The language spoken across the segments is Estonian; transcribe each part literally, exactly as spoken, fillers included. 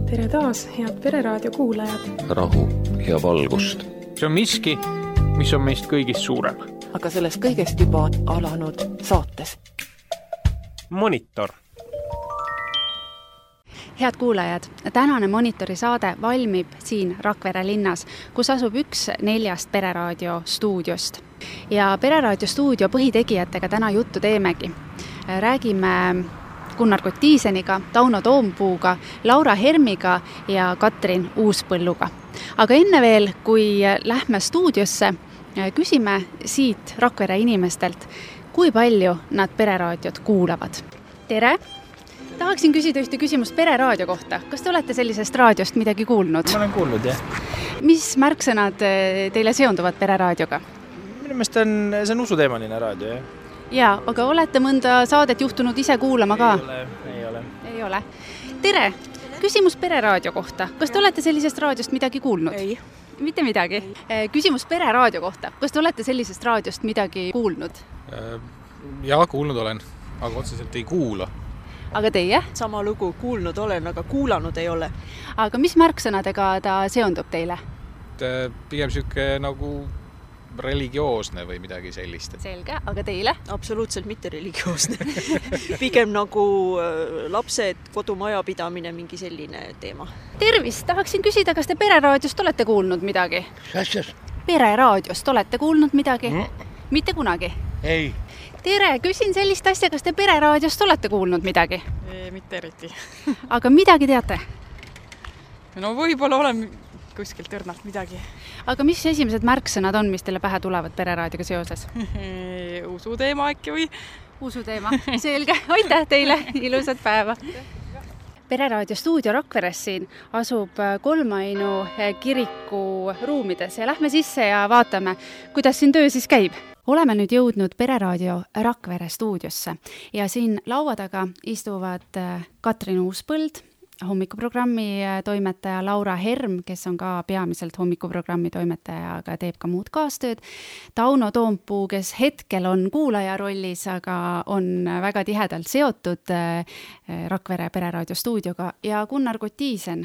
tere taas, head Pereraadio kuulajad. Rahu ja valgust. See on miski, mis on meist kõigist suurem. Aga sellest kõigest juba alanud saates. Monitor. Head kuulajad, tänane Monitori saade valmib siin Rakvere linnas, kus asub üks neljast Pereraadio stuudiost. Ja Pereraadio stuudio põhitegijatega täna juttu teemegi. Räägime Gunnar Kotiiseniga, Tauno Toompuuga, Laura Hermiga ja Katrin Uuspõlluga. Aga enne veel, kui lähme stuudiosse, küsime siit Rakvere inimestelt, kui palju nad Pereraadiot kuulavad. Tere! Tahaksin küsida ühte küsimust Pereraadio kohta. Kas te olete sellisest raadiost midagi kuulnud? Ma olen kuulnud, jah. Mis märksõnad teile seonduvad Pereraadioga? Minu meelest on, see on usuteemaline raadio, jah. Jaa, aga olete mõnda saadet juhtunud ise kuulama ka? Ei ole, ei ole. Ei ole. Tere! Küsimus Pereraadio kohta. Kas te olete sellisest raadiost midagi kuulnud? Ei. Mitte midagi. Küsimus Pereraadio kohta. Kas te olete sellisest raadiost midagi kuulnud? Jaa, kuulnud olen, aga otseselt ei kuula. Aga teie? Sama lugu kuulnud olen, aga kuulanud ei ole. Aga mis märksõnadega ta seondub teile? Pigem siuke nagu religioosne või midagi sellist. Selge, aga teile? Absoluutselt mitte religioosne. Pigem nagu lapsed, kodumajapidamine, mingi selline teema. Tervist! Tahaksin küsida, kas te Pereraadiost olete kuulnud midagi? Kas? Pereraadiost olete kuulnud midagi? Mm. Mitte kunagi? Ei. Tere! Küsin sellist asja, kas te Pereraadiost olete kuulnud midagi? Ei, mitte eriti. Aga midagi teate? No võib-olla olen kuskilt õrnalt midagi. Aga mis esimesed märksõnad on, mis teile pähe tulevad Pereraadioga seoses? Usuteema äkki või? Usuteema. Selge. Aitäh teile. Ilusat päeva. Pereraadio stuudio Rakveres siin asub Kolmainu kiriku ruumides ja lähme sisse ja vaatame, kuidas siin töö siis käib. Oleme nüüd jõudnud Pereraadio Rakvere stuudiosse ja siin laua taga istuvad Katrin Uuspõld, hommikuprogrammi toimetaja Laura Herm, kes on ka peamiselt hommikuprogrammi toimetaja, aga teeb ka muud kaastööd. Tauno Toompuu, kes hetkel on kuulaja rollis, aga on väga tihedalt seotud Rakvere Pereraadio stuudioga ja Gunnar Kotiisen,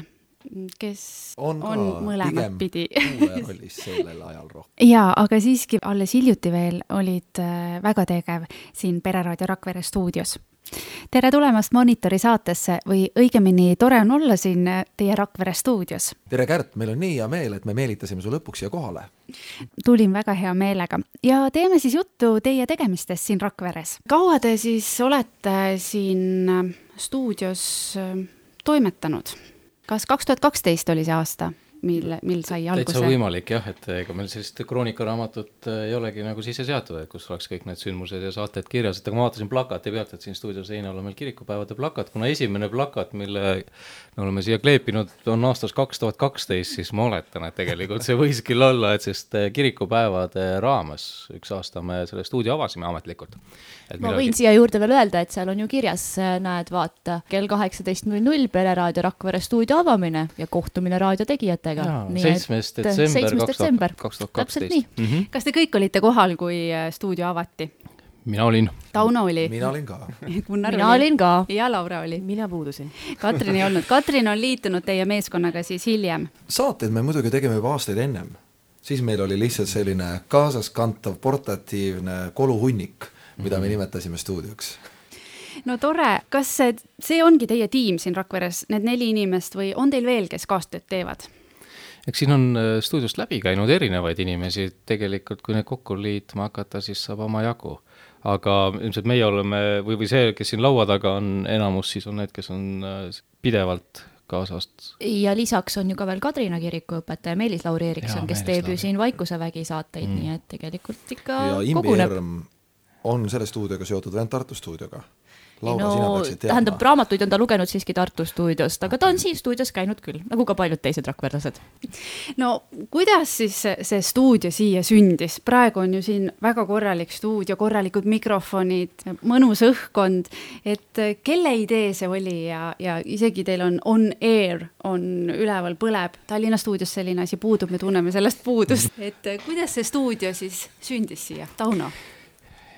kes on, on mõlemat pidi. Kuulaja rollis sellel ajal rohkem. Jaa, aga siiski alles hiljuti veel olid väga tegev siin Pereraadio Rakvere stuudios. Tere tulemast Monitori saatesse või õigemini tore on olla siin teie Rakvere stuudios. Tere Kärt, meil on nii hea meel, et me meelitasime su lõpuks siia kohale. Tulin väga hea meelega ja teeme siis juttu teie tegemistest siin Rakveres. Kaua te siis olete siin stuudios toimetanud? Kas kaks tuhat kaksteist oli see aasta? Mil, mil sai alguse? Täitsa võimalik, jah, et ega meil sellist kroonikaraamatut ei olegi nagu sisse seatud, et kus oleks kõik need sündmused ja saated kirjas, et aga ma vaatasin plakati pealt, et siin stuudios seinal on meil kirikupäevade plakat, kuna esimene plakat, mille me oleme siia kleepinud, on aastas kaks tuhat kaksteist, siis ma oletan, et tegelikult see võis küll olla, et sest kirikupäevade raames üks aasta me selle stuudio avasime ametlikult. Et ma võin siia juurde veel öelda, et seal on ju kirjas, näed, vaata, kell kaheksateist null null Pereraadio Rakvere stuudio avamine ja kohtumine raadiotegijatega. Jaa, seitsmes detsember kaks tuhat kaksteist. Mm-hmm. Kas te kõik olite kohal, kui stuudio avati? Mina olin. Tauno oli. Mina olin ka. Gunnar Mina oli. olin ka. Ja Laura oli. Mina puudusin. Katrin ei olnud. Katrin on liitunud teie meeskonnaga siis hiljem. Saated me muidugi tegime juba aastaid ennem. Siis meil oli lihtsalt selline kaasaskantav portatiivne koluhunnik, mida me nimetasime stuudioks. No tore. Kas see, see ongi teie tiim siin Rakveres, need neli inimest või on teil veel, kes kaastööd teevad? Eks siin on stuudiost läbi käinud erinevaid inimesi, tegelikult kui need kokku liitma hakata, siis saab oma jagu. Aga ilmselt meie oleme, või, või see, kes siin laua taga on enamus, siis on need, kes on pidevalt kaasast. Ja lisaks on ju ka veel Kadrina kirikuõpetaja Meelis Lauri Erikson, kes teeb ju siin Vaikusevägi saateid, mm. nii et tegelikult ikka ja koguneb. Ja Imbi on selle stuudioga seotud veel Tartu stuudioga. Laura, no, tähendab, raamatuid on ta lugenud siiski Tartu stuudiost, aga ta on siin stuudios käinud küll, nagu ka paljud teised rakverlased. No, kuidas siis see stuudio siia sündis? Praegu on ju siin väga korralik stuudio, korralikud mikrofonid, mõnus õhkkond, et kelle idee see oli ja, ja isegi teil on on air, on üleval põleb. Tallinna stuudios selline asi puudub, me tunneme sellest puudust. Et kuidas see stuudio siis sündis siia? Tauno?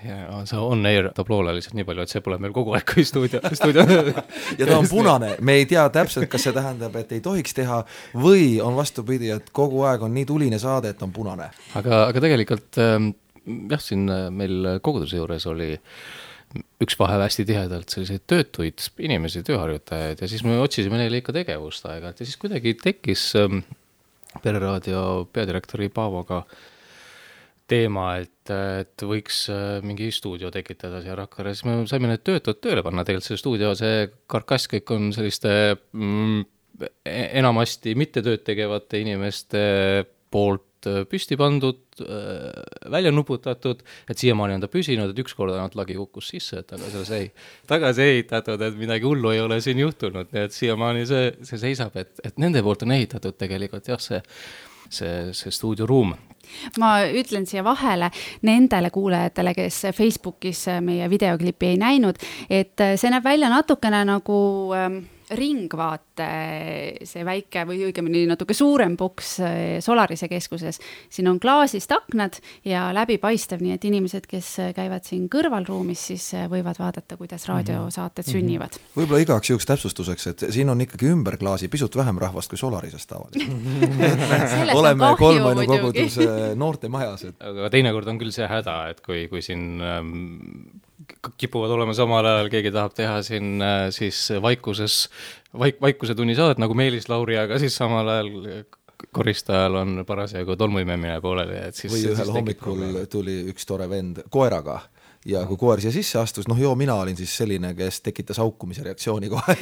ja see on air tabloole lihtsalt nii palju, et see pole meil kogu aeg kui stuudio, stuudio. Ja ta on punane, me ei tea täpselt, kas see tähendab, et ei tohiks teha või on vastupidi, et kogu aeg on nii tuline saade, et on punane. Aga, aga tegelikult jah, siin meil koguduse juures oli üks vahe hästi tihedalt selliseid töötuid inimesi, tööharjutajaid ja siis me otsisime neile ikka tegevust aega-, ja siis kuidagi tekkis Pereraadio peadirektori Paavoga teema, et, et võiks mingi stuudio tekitada siia Rakvere, siis me saime need töötud tööle panna, tegelikult see stuudio, see karkass kõik on selliste mm, enamasti mitte tööd tegevate inimeste poolt püsti pandud, välja nuputatud, et siiamaani on ta püsinud, et ükskord ainult lagi kukkus sisse, et aga selles ei tagasi ehitatud, et midagi hullu ei ole siin juhtunud, nii et siiamaani see, see seisab, et, et nende poolt on ehitatud tegelikult jah, see, see, see stuudioruum. Ma ütlen siia vahele nendele kuulajatele, kes Facebookis meie videoklipi ei näinud, et see näeb välja natukene nagu ringvaate, see väike või õigemini natuke suurem boks Solarise keskuses. Siin on klaasist aknad ja läbipaistev, nii et inimesed, kes käivad siin kõrvalruumis, siis võivad vaadata, kuidas raadiosaated sünnivad. Võib-olla igaks juhuks täpsustuseks, et siin on ikkagi ümber klaasi pisut vähem rahvast kui Solarisest tavaliselt. Oleme kolmainu kogudus noorte majas. Et... aga teinekord on küll see häda, et kui, kui siin ähm, kipuvad olema samal ajal, keegi tahab teha siin äh, siis vaikuses, vaik, vaikuse tunni saadet nagu Meelis Lauri, aga siis samal ajal koristajal on parasjagu tolmuimemine pooleli. Et siis, või ühel hommikul tuli üks tore vend koeraga ja kui koer siia sisse astus, noh joo, mina olin siis selline, kes tekitas haukumise reaktsiooni kohe.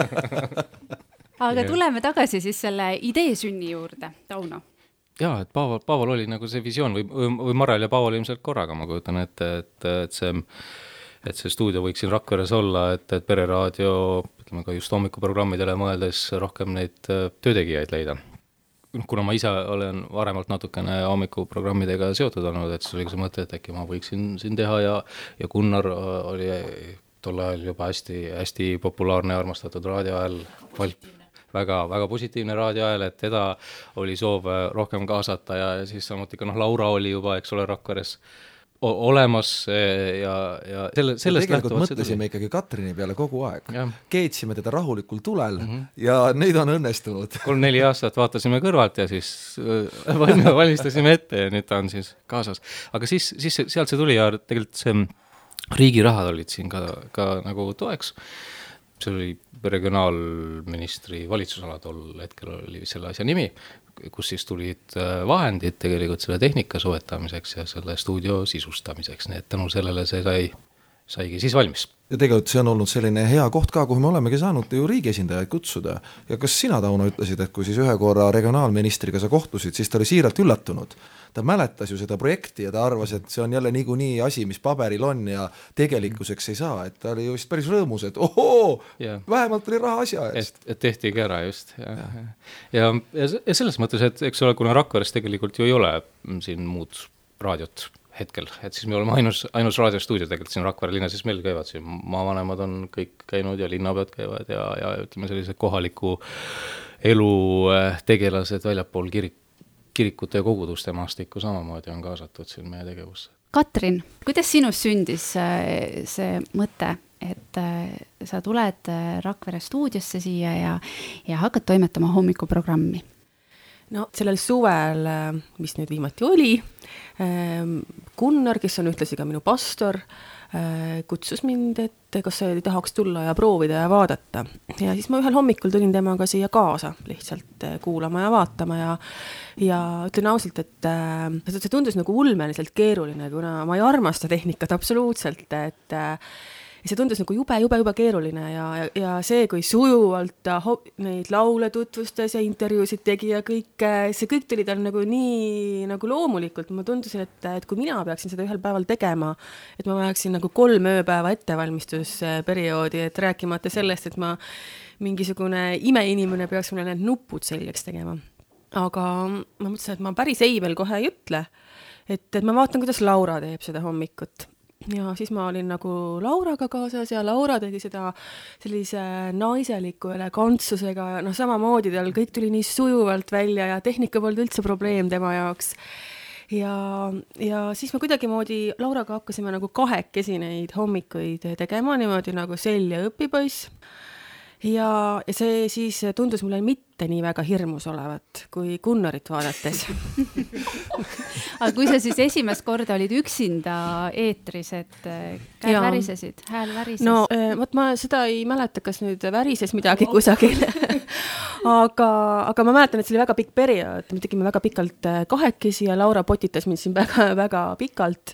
Aga tuleme tagasi siis selle idee sünni juurde, Tauno. Jaa, et Paaval, Paaval oli nagu see visioon või, või Marel ja Paaval ilmselt korraga, ma kujutan, et, et, et, see, et see stuudio võiks siin Rakveres olla, et, et Pereraadio, ütleme ka just hommikuprogrammidele mõeldes rohkem neid töötegijaid leida. Kuna ma ise olen varemalt natukene hommikuprogrammidega seotud olnud, et siis oli see mõte, et äkki ma võiksin siin teha ja, ja Gunnar oli tol ajal juba hästi, hästi populaarne ja armastatud raadioajal valp. Väga, väga positiivne raadioajal, et teda oli soov rohkem kaasata ja, ja siis samuti ka noh, Laura oli juba, eks ole, Rakveres o- olemas ja, ja selle, sellest tegelikult mõtlesime ikkagi Katrini peale kogu aeg. Ja. Keetsime teda rahulikul tulel mm -hmm. ja nüüd on õnnestunud. kolm-neli aastat vaatasime kõrvalt ja siis valmistasime ette ja nüüd ta on siis kaasas. Aga siis, siis sealt see tuli ja tegelikult see riigi rahad olid siin ka, ka nagu toeks. See oli regionaalministri valitsusala tol hetkel oli selle asja nimi, kus siis tulid vahendid tegelikult selle tehnika soetamiseks ja selle stuudio sisustamiseks, nii et tänu sellele see sai, saigi siis valmis. Ja tegelikult see on olnud selline hea koht ka, kuhu me olemegi saanud ju riigi esindajaid kutsuda. Ja kas sina, Tauno, ütlesid, et kui siis ühe korra regionaalministriga sa kohtusid, siis ta oli siiralt üllatunud. Ta mäletas ju seda projekti ja ta arvas, et see on jälle niikuinii asi, mis paberil on ja tegelikkuseks ei saa. Et ta oli just päris rõõmus, et ohoo, yeah. vähemalt oli raha asja eest. Et, et tehtigi ära just. Ja, ja. Ja, ja, ja selles mõttes, et eks ole, kuna Rakveres tegelikult ju ei ole siin muud raadiot hetkel, et siis me oleme ainus, ainus raadiostuudio tegelikult siin Rakvere linnas, siis meil käivad siin maavanemad on kõik käinud ja linnapead käivad ja, ja ütleme sellised kohaliku elu tegelased väljapool kirik, kirikute ja koguduste maastikku samamoodi on kaasatud siin meie tegevusse. Katrin, kuidas sinus sündis see mõte, et sa tuled Rakvere stuudiosse siia ja, ja hakkad toimetama hommikuprogrammi? No sellel suvel, mis nüüd viimati oli, Gunnar, kes on ühtlasi ka minu pastor, kutsus mind, et kas sa tahaks tulla ja proovida ja vaadata. Ja siis ma ühel hommikul tulin temaga siia kaasa lihtsalt kuulama ja vaatama ja, ja ütlen ausalt, et see tundus nagu ulmeliselt keeruline, kuna ma ei armasta tehnikat absoluutselt, et ja see tundus nagu jube, jube, jube keeruline ja, ja, ja see, kui sujuvalt ta ho- neid laule tutvustas ja intervjuusid tegi ja kõik, see kõik tuli tal nagu nii nagu loomulikult. Ma tundusin, et, et kui mina peaksin seda ühel päeval tegema, et ma vajaksin nagu kolm ööpäeva ettevalmistusperioodi, et rääkimata sellest, et ma mingisugune imeinimene peaks mulle need nupud selgeks tegema. Aga ma mõtlesin, et ma päris ei veel kohe ei ütle, et, et ma vaatan, kuidas Laura teeb seda hommikut. Ja siis ma olin nagu Lauraga kaasas ja Laura tegi seda sellise naiseliku elegantsusega ja noh, samamoodi tal kõik tuli nii sujuvalt välja ja tehnika polnud üldse probleem tema jaoks. ja, ja siis me kuidagimoodi Lauraga hakkasime nagu kahekesi neid hommikuid tegema, niimoodi nagu sel ja õpipoiss. Ja, ja see siis tundus mulle mitte nii väga hirmus olevat, kui Gunnarit vaadates. Aga kui sa siis esimest korda olid üksinda eetris, et käed ja. värisesid, hääl värises? No, võt ma seda ei mäleta, kas nüüd värises midagi kusagil. aga, aga ma mäletan, et see oli väga pikk periood. Me tegime väga pikalt kahekesi ja Laura potitas mind siin väga, väga pikalt.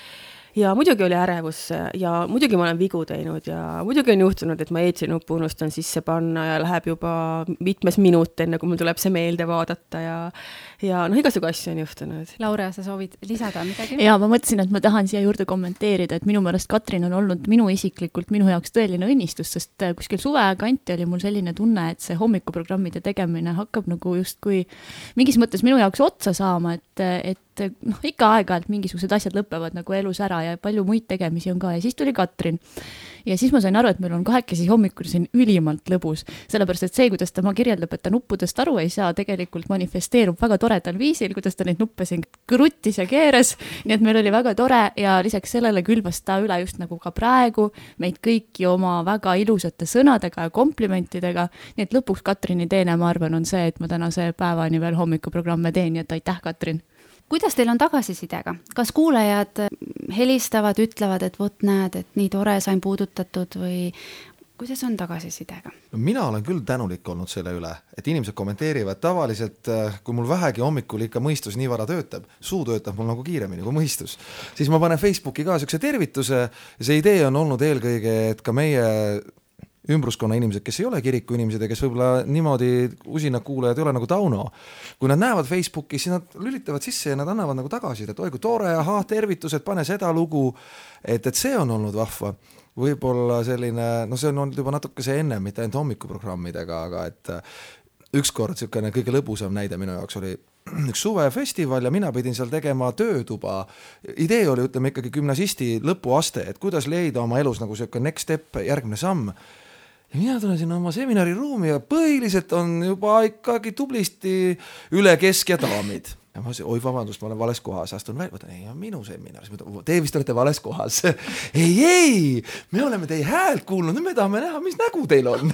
Ja muidugi oli ärevus ja muidugi ma olen vigu teinud ja muidugi on juhtunud, et ma eetrinupu unustan sisse panna ja läheb juba mitmes minut enne, kui mul tuleb see meelde vaadata ja, ja noh, igasugu asju on juhtunud. Laura, sa soovid lisada midagi? Ja ma mõtlesin, et ma tahan siia juurde kommenteerida, et minu meelest Katrin on olnud minu isiklikult minu jaoks tõeline õnnistus, sest kuskil suve kanti oli mul selline tunne, et see hommikuprogrammide tegemine hakkab nagu justkui mingis mõttes minu jaoks otsa saama, et, et noh, ikka aeg-ajalt mingisugused asjad lõpevad nagu elus ära ja palju muid tegemisi on ka ja siis tuli Katrin. Ja siis ma sain aru, et meil on kahekesi hommikul siin ülimalt lõbus, sellepärast et see, kuidas ta ma kirjeldab, et ta nuppudest aru ei saa, tegelikult manifesteerub väga toredal viisil, kuidas ta neid nuppe siin kruttis ja keeres, nii et meil oli väga tore ja lisaks sellele külvas ta üle just nagu ka praegu meid kõiki oma väga ilusate sõnadega ja komplimentidega, nii et lõpuks Katrini teene, ma arvan, on see, et ma tänase päevani veel hommikuprogramme teen, nii et aitäh, Katrin! Kuidas teil on tagasisidega? Kas kuulajad helistavad, ütlevad, et vot näed, et nii tore sain puudutatud või kuidas on tagasisidega? No, mina olen küll tänulik olnud selle üle, et inimesed kommenteerivad tavaliselt, kui mul vähegi hommikul ikka mõistus nii vara töötab, suu töötab mul nagu kiiremini kui mõistus, siis ma panen Facebooki ka sükse tervituse ja see idee on olnud eelkõige, et ka meie ümbruskonna inimesed, kes ei ole kiriku inimesed ja kes võib-olla niimoodi usinad kuulajad ei ole nagu Tauno. Kui nad näevad Facebookis, siis nad lülitavad sisse ja nad annavad nagu tagasi, et oi kui tore, aha, tervitused, pane seda lugu, et, et see on olnud vahva. Võib-olla selline, no see on olnud juba natuke see enne, mitte ainult hommikuprogrammidega, aga et ükskord selline kõige lõbusam näide minu jaoks oli üks suvefestival ja mina pidin seal tegema töötuba. Idee oli, ütleme ikkagi gümnasisti lõpuaste, et kuidas leida oma elus nagu selline next step, järgmine samm. Ja mina tulen sinna oma seminariruumi ja põhiliselt on juba ikkagi tublisti üle kesk ja daamid. Ja ma ütlesin, oi vabandust, ma olen vales kohas, astun välja, võtan, ei, minu seminar, te vist olete vales kohas. ei, ei, me oleme teie häält kuulnud, nüüd me tahame näha, mis nägu teil on.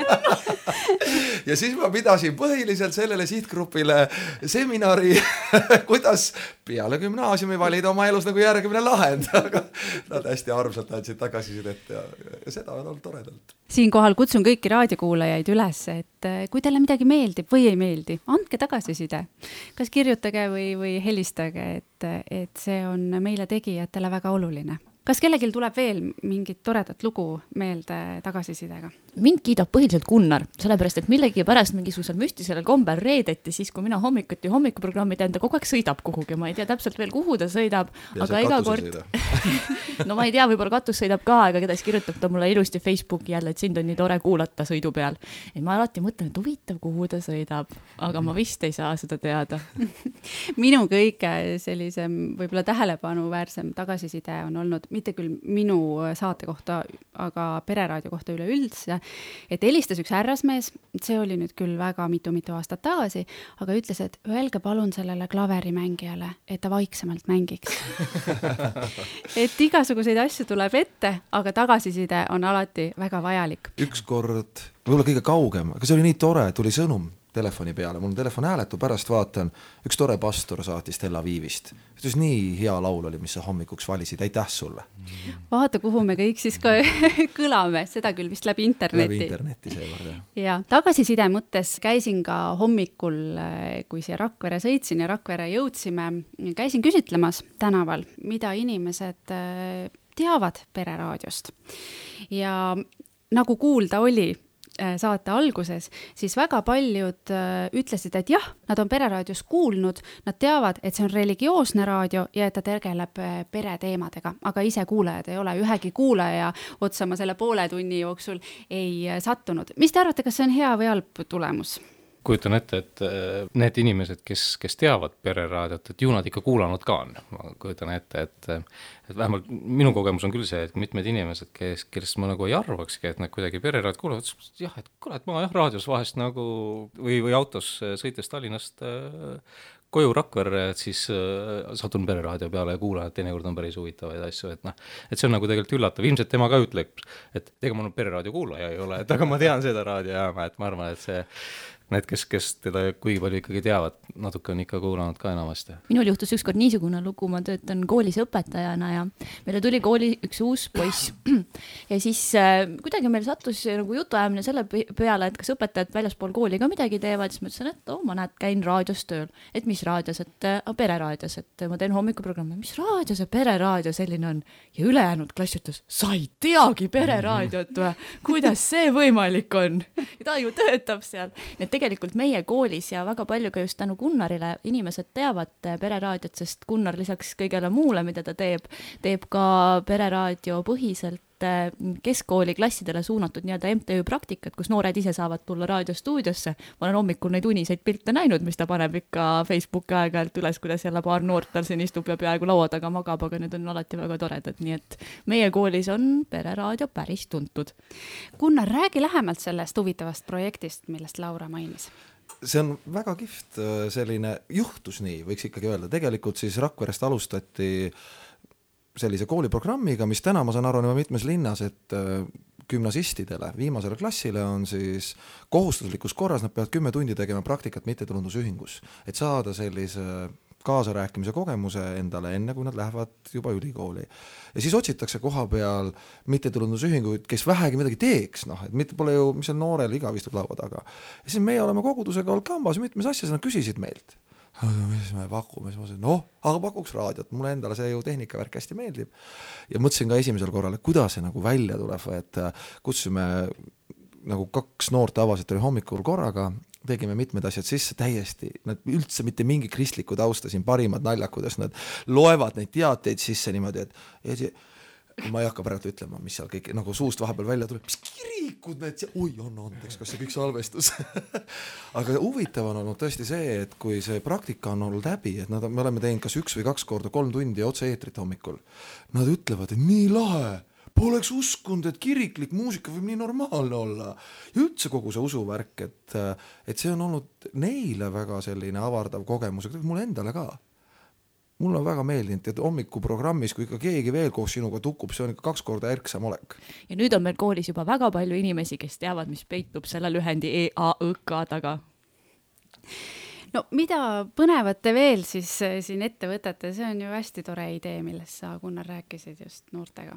ja siis ma pidasin põhiliselt sellele sihtgrupile seminari, kuidas peale gümnaasiumi valida oma elus nagu järgmine lahend, aga nad hästi armsalt andsid tagasisidet ja, ja seda on olnud toredalt. Siinkohal kutsun kõiki raadiokuulajaid üles, et kui teile midagi meeldib või ei meeldi, andke tagasiside. Kas kirjutage või, või helistage, et, et see on meile tegijatele väga oluline. Kas kellelgi tuleb veel mingit toredat lugu meelde tagasisidega? Mind kiidab põhiliselt Gunnar, sellepärast, et millegi pärast mingisugusel müstilisel kombel reedeti siis, kui mina hommikuti hommikuprogrammi teen, ta kogu aeg sõidab kuhugi, ma ei tea täpselt veel, kuhu ta sõidab, ja aga iga kord no ma ei tea, võib-olla katus sõidab ka, aga keda siis kirjutab ta mulle ilusti Facebooki jälle, et sind on nii tore kuulata sõidu peal. Et ma alati mõtlen, et huvitav, kuhu ta sõidab, aga ma vist ei saa seda teada. Minu kõige sellisem võib-olla tähelepanu-väärsem tagasiside on olnud mitte küll minu saate kohta, aga Pereraadio kohta üleüldse, et helistas üks härrasmees, see oli nüüd küll väga mitu-mitu aastat tagasi, aga ütles, et öelge palun sellele klaverimängijale, et ta vaiksemalt mängiks. et igasuguseid asju tuleb ette, aga tagasiside on alati väga vajalik. Ükskord, võib-olla kõige kaugem, aga see oli nii tore, tuli sõnum telefoni peale, mul on telefon hääletu, pärast vaatan, üks tore pastor saatis Tel Avivist. Ütles, nii hea laul oli, mis sa hommikuks valisid, aitäh sulle. Vaata, kuhu me kõik siis ka kõlame, seda küll vist läbi interneti. Läbi interneti seekord, jah. Ja tagasiside mõttes käisin ka hommikul, kui siia Rakvere sõitsin ja Rakvere jõudsime, käisin küsitlemas tänaval, mida inimesed teavad Pereraadiost. Ja nagu kuulda oli saate alguses, siis väga paljud ütlesid, et jah, nad on Pereraadios kuulnud, nad teavad, et see on religioosne raadio ja et ta tegeleb pereteemadega, aga ise kuulajad ei ole, ühegi kuulaja otsa ma selle poole tunni jooksul ei sattunud. Mis te arvate, kas see on hea või halb tulemus? Kujutan ette, et need inimesed, kes, kes teavad Pereraadiot, et ju nad ikka kuulanud ka on. Ma kujutan ette, et, et vähemalt minu kogemus on küll see, et mitmed inimesed, kes, kellest ma nagu ei arvakski, et nad kuidagi Pereraadiot kuulavad, et jah, et kuule, et ma jah, raadios vahest nagu või, või autos sõites Tallinnast koju Rakverre, et siis äh, satun Pereraadio peale ja kuulan, et teinekord on päris huvitavaid asju, et noh, et see on nagu tegelikult üllatav, ilmselt tema ka ütleb, et ega ma Pereraadio kuulaja ei ole, et aga ma tean seda raadiojaama, et ma arvan, et see need, kes, kes teda kuigi palju ikkagi teavad, natuke on ikka kuulanud ka enamasti. Minul juhtus ükskord niisugune lugu, ma töötan koolis õpetajana ja meile tuli kooli üks uus poiss ja siis äh, kuidagi meil sattus nagu jutuajamine selle peale, et kas õpetajad väljaspool kooli ka midagi teevad, siis ma ütlesin, et oh, ma näed, käin raadios tööl, et mis raadios, et äh, Pereraadios, et ma teen hommikuprogrammi, mis raadio see Pereraadio selline on ja ülejäänud klass ütles, sa ei teagi Pereraadiot või, kuidas see võimalik on ja ta ju töötab seal, et tegelikult meie koolis ja väga palju ka just tänu Gunnarile inimesed teavad Pereraadiot, sest Gunnar lisaks kõigele muule, mida ta teeb, teeb ka Pereraadio põhiselt keskkooli klassidele suunatud nii-öelda M T Ü praktikat, kus noored ise saavad tulla raadiostuudiosse. Ma olen hommikul neid uniseid pilte näinud, mis ta paneb ikka Facebooki aeg-ajalt üles, kuidas jälle paar noort tal siin istub ja peaaegu laua taga magab, aga need on alati väga toredad, nii et meie koolis on Pereraadio päris tuntud. Gunnar, räägi lähemalt sellest huvitavast projektist, millest Laura mainis. See on väga kihvt selline juhtus nii, võiks ikkagi öelda. Tegelikult siis Rakverest alustati sellise kooliprogrammiga, mis täna ma saan aru mitmes linnas, et gümnasistidele, viimasele klassile on siis kohustuslikus korras, nad peavad kümme tundi tegema praktikat mittetulundusühingus, et saada sellise kaasarääkimise kogemuse endale enne, kui nad lähevad juba ülikooli. Ja siis otsitakse koha peal mittetulundusühinguid, kes vähegi midagi teeks, noh, et mitte pole ju, mis on noorel igav istub laua taga. Ja siis meie oleme kogudusega olnud kambas ja mitmes asjas, nad küsisid meilt. Mis me pakume, siis ma ütlesin, noh, aga pakuks raadiot, mulle endale see ju tehnikavärk hästi meeldib. Ja mõtlesin ka esimesel korral, et kuidas see nagu välja tuleb, et kutsusime nagu kaks noort avasid hommikul korraga, tegime mitmed asjad sisse täiesti, nad üldse mitte mingi kristliku tausta siin parimad naljad, kuidas nad loevad neid teateid sisse niimoodi, et ma ei hakka praegu ütlema, mis seal kõik nagu suust vahepeal välja tuleb, mis kirikud need, oi, anna andeks, kas see kõik salvestus aga huvitav on olnud tõesti see, et kui see praktika on olnud läbi, et nad, me oleme teinud kas üks või kaks korda kolm tundi otse eetrit hommikul, nad ütlevad, et nii lahe, poleks uskunud, et kiriklik muusika võib nii normaalne olla ja üldse kogu see usuvärk, et, et see on olnud neile väga selline avardav kogemus, aga mulle endale ka. Mulle on väga meeldinud, et hommikuprogrammis, kui ikka keegi veel koos sinuga tukub, see on ikka kaks korda ärksam olek. Ja nüüd on meil koolis juba väga palju inimesi, kes teavad, mis peitub selle lühendi E A Õ K taga. No mida põnevat te veel siis siin ette võtate? See on ju hästi tore idee, millest sa, Gunnar, rääkisid just noortega.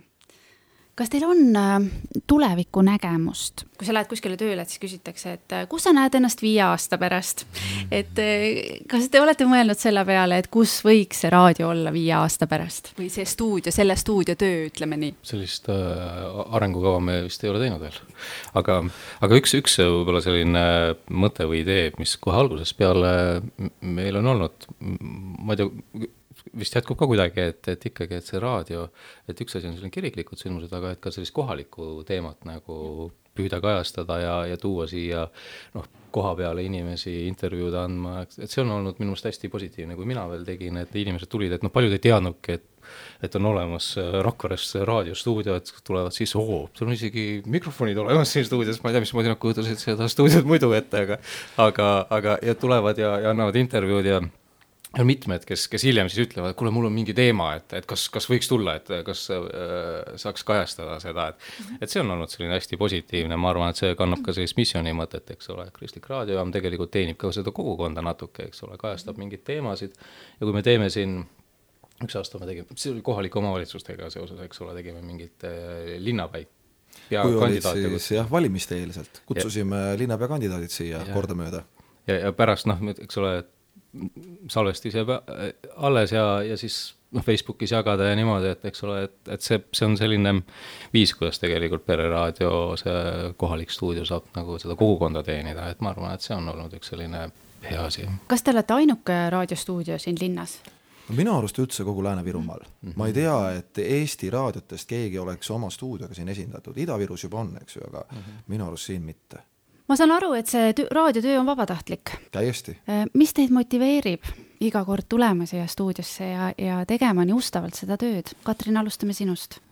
Kas teil on tuleviku nägemust? Kui sa lähed kuskile tööle, siis küsitakse, et kus sa näed ennast viie aasta pärast? Et kas te olete mõelnud selle peale, et kus võiks see raadio olla viie aasta pärast? Või see stuudio, selle stuudio töö, ütleme nii? Sellist äh, arengukava me vist ei ole teinud veel. Aga, aga üks, üks võib-olla selline mõte või idee, mis kohe alguses peale meil on olnud, ma ei tea, vist jätkub ka kuidagi, et, et ikkagi, et see raadio, et üks asi on selline kiriklikud sündmused, aga et ka sellist kohalikku teemat nagu püüda kajastada ja, ja tuua siia noh, koha peale inimesi intervjuud andma, et see on olnud minu meelest hästi positiivne, kui mina veel tegin, et inimesed tulid, et noh, paljud ei teadnudki, et, et on olemas Rakveres raadiostuudio, et tulevad siis, oo, seal on isegi mikrofonid olemas siin stuudios, ma ei tea, mis moodi nad kujutasid seda stuudiot muidu ette, aga, aga, aga ja tulevad ja, ja annavad intervjuud ja ja mitmed, kes, kes hiljem siis ütlevad, et kuule, mul on mingi teema, et, et kas, kas võiks tulla, et kas äh, saaks kajastada seda, et, et see on olnud selline hästi positiivne, ma arvan, et see kannab ka sellist missiooni mõtet, eks ole, kristlik raadiojaam tegelikult teenib ka seda kogukonda natuke, eks ole, kajastab mingeid teemasid ja kui me teeme siin, üks aasta me tegime, see oli kohalike omavalitsustega seoses, eks ole, tegime mingit äh, linnapäid. Ja kui olid siis jah, valimiste eeliselt, kutsusime ja linnapea kandidaadid siia ja, kordamööda. Ja, ja pärast, noh, eks ole, salvestis jääb alles ja, ja siis noh, Facebookis jagada ja niimoodi, et eks ole, et, et see, see on selline viis, kuidas tegelikult Pereraadio see kohalik stuudio saab nagu seda kogukonda teenida, et ma arvan, et see on olnud üks selline hea asi. Kas te olete ainuke raadiostuudio siin linnas? Minu arust üldse kogu Lääne-Virumaal. Mm-hmm. Ma ei tea, et Eesti raadiotest keegi oleks oma stuudioga siin esindatud. Ida-Virus juba on, eks ju, aga mm-hmm. minu arust siin mitte. Ma saan aru, et see tü- raadiotöö on vabatahtlik. Täiesti. Mis teid motiveerib iga kord tulema siia stuudiosse ja, ja tegema nii ustavalt seda tööd? Katrin, alustame sinust.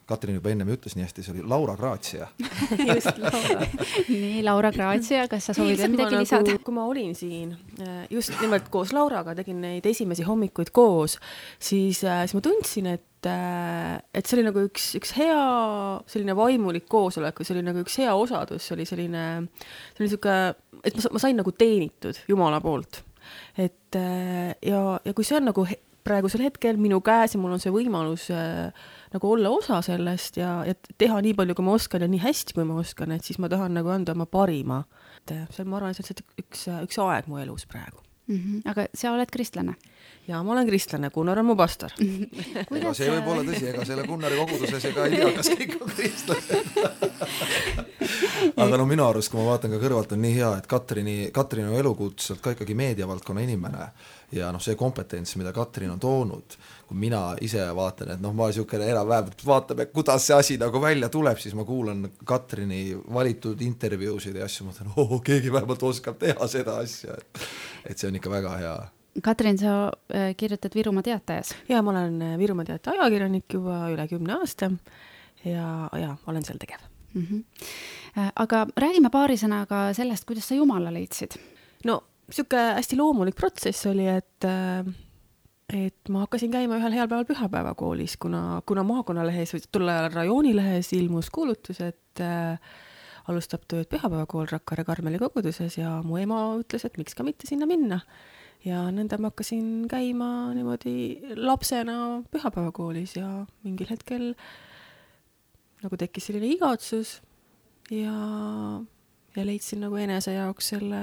Katrin juba ennem ütles nii hästi, see oli Laura Grazia. Just, Laura. Nii, Laura Grazia, kas sa soovid veel midagi lisada? Kui ma olin siin, just nimelt koos Lauraga tegin neid esimesi hommikuid koos, siis, siis ma tundsin, et et see oli nagu üks, üks hea selline vaimulik koosolek, see oli nagu üks hea osadus, see oli selline, see oli selline, et ma, ma sain nagu teenitud Jumala poolt. Et ja, ja kui see on nagu praegusel hetkel minu käes ja mul on see võimalus äh, nagu olla osa sellest ja, ja teha nii palju, kui ma oskan ja nii hästi, kui ma oskan, et siis ma tahan nagu anda oma parima. Et see on, ma arvan, et see on üks, üks aeg mu elus praegu. Mm-hmm. Aga sa oled kristlane? Ja ma olen kristlane, Gunnar on mu pastor. Ega see võib olla tõsi, ega selle Gunnari koguduses ega ei tea, kas kõik on kristlane. Aga no minu arust, kui ma vaatan ka kõrvalt, on nii hea, et Katrini, Katrin on elukutselt ka ikkagi meediavaldkonna inimene ja noh, see kompetents, mida Katrin on toonud, kui mina ise vaatan, et noh, ma siukene enam-vähem, vaatame, kuidas see asi nagu välja tuleb, siis ma kuulan Katrini valitud intervjuusid ja asju, ma mõtlen, oh, keegi vähemalt oskab teha seda asja, et, et see on ikka väga hea. Katrin, sa kirjutad Virumaa Teatajas? Ja, ma olen Virumaa Teataja ajakirjanik juba üle kümne aasta ja, ja olen seal tegev. Mm-hmm. Aga räägime paari sõnaga sellest, kuidas sa Jumala leidsid? No, siuke hästi loomulik protsess oli, et, et ma hakkasin käima ühel heal päeval pühapäevakoolis, kuna, kuna maakonnalehes või tolle ajal rajoonilehes ilmus kuulutus, et äh, alustab tööd pühapäevakool Rakvere Karmeli koguduses ja mu ema ütles, et miks ka mitte sinna minna. Ja nõnda ma hakkasin käima niimoodi lapsena pühapäevakoolis ja mingil hetkel nagu tekkis selline igatsus ja, ja leidsin nagu enese jaoks selle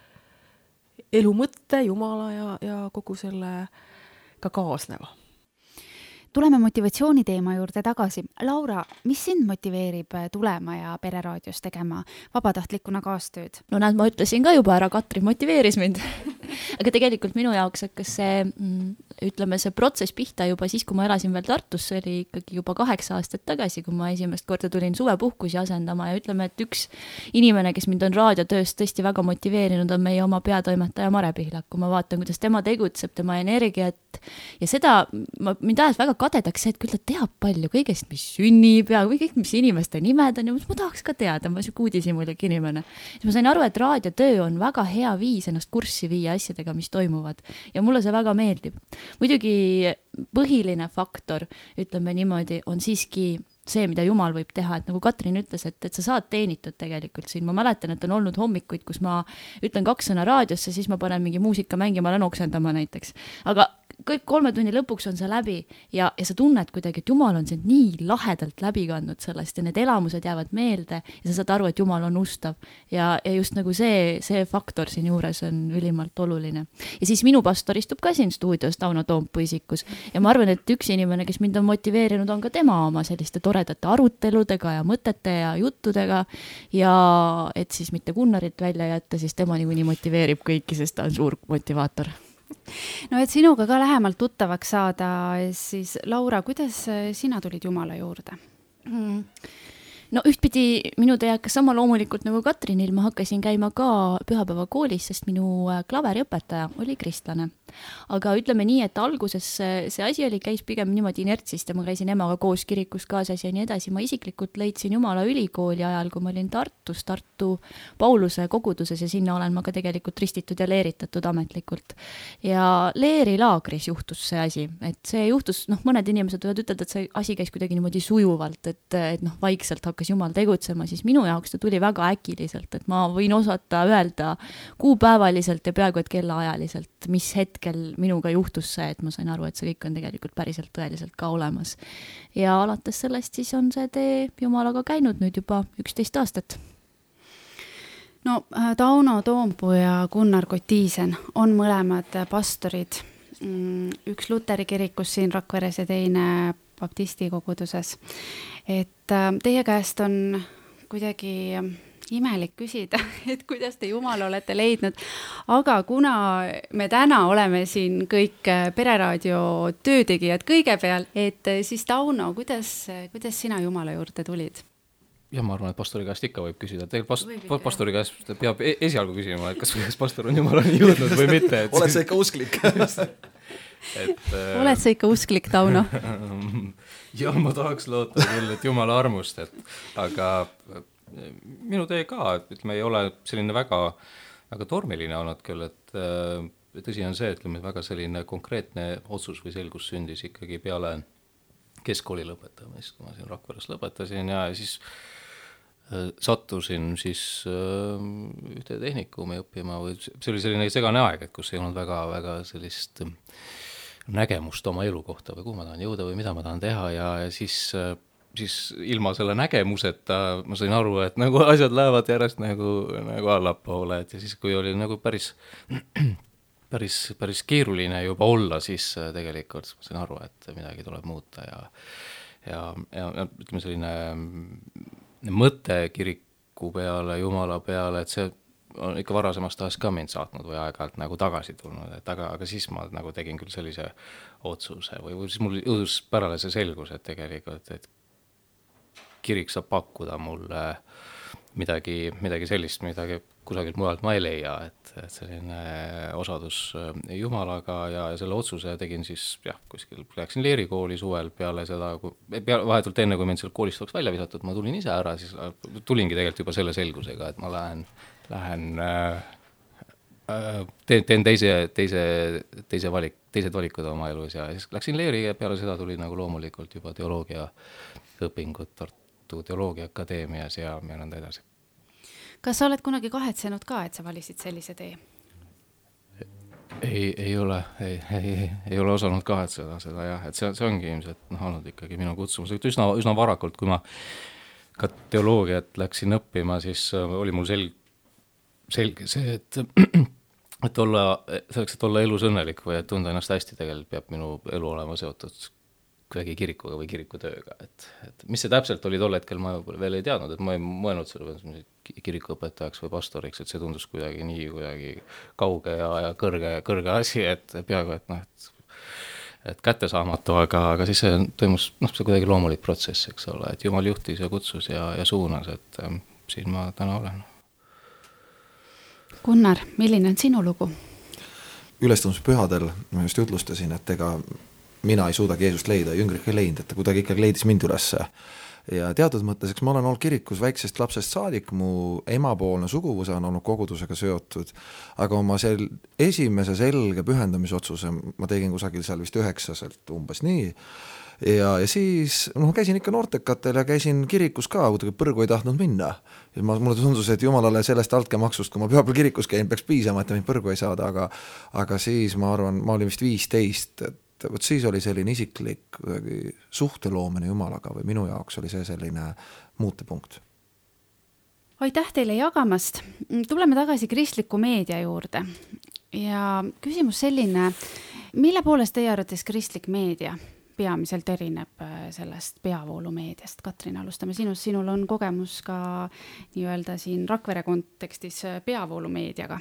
elu mõtte, Jumala ja, ja kogu selle ka kaasneva. Tuleme motivatsiooni teema juurde tagasi. Laura, mis sind motiveerib tulema ja Pereraadios tegema vabatahtlikuna kaastööd? No näed, ma ütlesin ka juba ära, Katrin motiveeris mind. Aga tegelikult minu jaoks hakkas see, ütleme, see protsess pihta juba siis, kui ma elasin veel Tartus, see oli ikkagi juba kaheksa aastat tagasi, kui ma esimest korda tulin suvepuhkusi asendama ja ütleme, et üks inimene, kes mind on raadiotööst tõesti väga motiveerinud, on meie oma peatoimetaja Mare Pihlak, kui ma vaatan, kuidas tema tegutseb, tema energiat ja seda, ma, mind ajas väga kadedaks see, et küll ta teab palju kõigest, mis sünnib ja või kõik, mis inimeste nimed on ja ma tahaks ka teada, ma olen uudishimulik inimene. Siis ma sain aru, et raadiotöö on väga hea viis ennast kurssi viia asjadega, mis toimuvad ja mulle see väga meeldib. Muidugi põhiline faktor, ütleme niimoodi, on siiski see, mida Jumal võib teha, et nagu Katrin ütles, et, et sa saad teenitud tegelikult siin. Ma mäletan, et on olnud hommikuid, kus ma ütlen kaks sõna raadiosse, siis ma panen mingi muusika mängima, lähen oksendama näiteks. Aga kõik kolme tunni lõpuks on see läbi ja, ja sa tunned kuidagi, et Jumal on sind nii lahedalt läbi kandnud sellest ja need elamused jäävad meelde ja sa saad aru, et Jumal on ustav ja, ja just nagu see, see faktor siin juures on ülimalt oluline. Ja siis minu pastor istub ka siin stuudios Tauno Toompuu isikus ja ma arvan, et üks inimene, kes mind on motiveerinud, on ka tema oma selliste toredate aruteludega ja mõtete ja juttudega ja et siis mitte Gunnarit välja jätta, siis tema niikuinii motiveerib kõiki, sest ta on suur motivaator. No et sinuga ka lähemalt tuttavaks saada, siis Laura, kuidas sina tulid Jumala juurde? Mm. No ühtpidi minu tee hakkas sama loomulikult nagu Katrinil, ma hakkasin käima ka pühapäeva koolis, sest minu klaveriõpetaja oli kristlane. Aga ütleme nii, et alguses see asi oli, käis pigem niimoodi inertsist ja ma käisin emaga koos kirikus kaasas ja nii edasi. Ma isiklikult leidsin Jumala ülikooli ajal, kui ma olin Tartus, Tartu Pauluse koguduses ja sinna olen ma ka tegelikult ristitud ja leeritatud ametlikult. Ja leerilaagris juhtus see asi, et see juhtus, noh, mõned inimesed võivad ütelda, et see asi käis kuidagi niimoodi sujuvalt, et, et noh, vaikselt hakkas Jumal tegutsema, siis minu jaoks ta tuli väga äkiliselt, et ma võin osata öelda kuupäevaliselt ja peaaegu et kellaajaliselt, mis hetkel minuga juhtus see, et ma sain aru, et see kõik on tegelikult päriselt tõeliselt ka olemas. Ja alates sellest siis on see tee Jumalaga käinud nüüd juba üksteist aastat. No Tauno Toompuu ja Gunnar Kotiisen on mõlemad pastorid. Üks Luteri kirikus siin Rakveres ja teine baptisti koguduses. Et teie käest on kuidagi imelik küsida, et kuidas te Jumala olete leidnud. Aga kuna me täna oleme siin kõik Pereraadio töötegijad kõigepealt, et siis Tauno, kuidas, kuidas sina Jumala juurde tulid? Ja ma arvan, et pastori käest ikka võib küsida. Tegelikult past, pastori käest peab esialgu küsima, et kas, kas pastor on Jumalani jõudnud või mitte. Oled sa ikka usklik? et oled sa ikka usklik, Tauno? Ja ma tahaks loota küll, et Jumala armust, et aga minu tee ka, et ütleme, ei ole selline väga, väga tormiline olnud küll, et tõsi on see, ütleme, väga selline konkreetne otsus või selgus sündis ikkagi peale keskkooli lõpetamist, kui ma siin Rakveres lõpetasin ja siis sattusin siis ühte tehnikumi õppima või see oli selline segane aeg, et kus ei olnud väga, väga sellist nägemust oma elu kohta või kuhu ma tahan jõuda või mida ma tahan teha ja, ja siis, siis ilma selle nägemuseta ma sain aru, et nagu asjad lähevad järjest nagu, nagu allapoole, et ja siis kui oli nagu päris päris, päris keeruline juba olla, siis tegelikult ma sain aru, et midagi tuleb muuta ja ja, ja, ja ütleme selline mõte kiriku peale, Jumala peale, et see on ikka varasemast ajast ka mind saatnud või aeg-ajalt nagu tagasi tulnud, et aga, aga siis ma nagu tegin küll sellise otsuse või, või siis mul jõudus pärale see selgus, et tegelikult, et kirik saab pakkuda mulle midagi, midagi sellist, midagi kusagilt mujalt ma ei leia, et, et selline osadus Jumalaga ja, ja selle otsuse tegin siis, jah, kuskil läksin leerikooli suvel peale seda, peale, vahetult enne, kui mind sealt koolist oleks välja visatud, ma tulin ise ära, siis tulingi tegelikult juba selle selgusega, et ma lähen, lähen äh, teen, teen teise, teise, teise valik, teised valikud oma elus ja siis läksin leeri ja peale seda tuli nagu loomulikult juba teoloogia õpingud Tartu Teoloogiaakadeemias ja, ja nõnda edasi. Kas sa oled kunagi kahetsenud ka, et sa valisid sellise tee? Ei, ei ole, ei, ei, ei ole osanud kahetseda seda jah, et see, see ongi ilmselt noh, olnud ikkagi minu kutsumus, et üsna, üsna varakult, kui ma ka teoloogiat läksin õppima, siis oli mul selg, selge see, et, et olla, selleks, et olla elus õnnelik või et tunda ennast hästi, tegelikult peab minu elu olema seotud kuidagi kirikuga või kirikutööga, et, et mis see täpselt oli tol hetkel, ma veel ei teadnud, et ma ei mõelnud selle kirikuõpetajaks või pastoriks, et see tundus kuidagi nii kuidagi kauge ja, ja kõrge, kõrge asi, et peaaegu, et noh, et, et kättesaamatu, aga, aga siis see toimus, noh, see kuidagi loomulik protsess, eks ole, et Jumal juhtis ja kutsus ja, ja suunas, et äh, siin ma täna olen. Gunnar, milline on sinu lugu? Ülestõusmispühadel ma just jutlustasin, et ega mina ei suudagi Jeesust leida, Jüngrik ei leidnud, et ta kuidagi ikkagi leidis mind ülesse. Ja teatud mõttes, eks ma olen olnud kirikus väiksest lapsest saadik, mu emapoolne suguvõsa on olnud kogudusega seotud, aga oma sel esimese selge pühendamisotsuse ma tegin kusagil seal vist üheksaselt umbes nii, ja, ja siis no, käisin ikka noortekatel ja käisin kirikus ka, kuidagi põrgu ei tahtnud minna. Ja ma, mulle tundus, et Jumalale sellest altkäemaksust, kui ma pühapäeval kirikus käin, peaks piisama, et mind põrgu ei saada, aga, aga siis ma arvan, ma olin vist viisteist, et võt siis oli selline isiklik suhteloomine Jumalaga või minu jaoks oli see selline muutepunkt. Aitäh teile jagamast. Tuleme tagasi kristliku meedia juurde. Ja küsimus selline, mille poolest teie arvates kristlik meedia peamiselt erineb sellest peavoolumeediast? Katrin, alustame sinust. Sinul on kogemus ka nii-öelda siin Rakvere kontekstis peavoolumeediaga.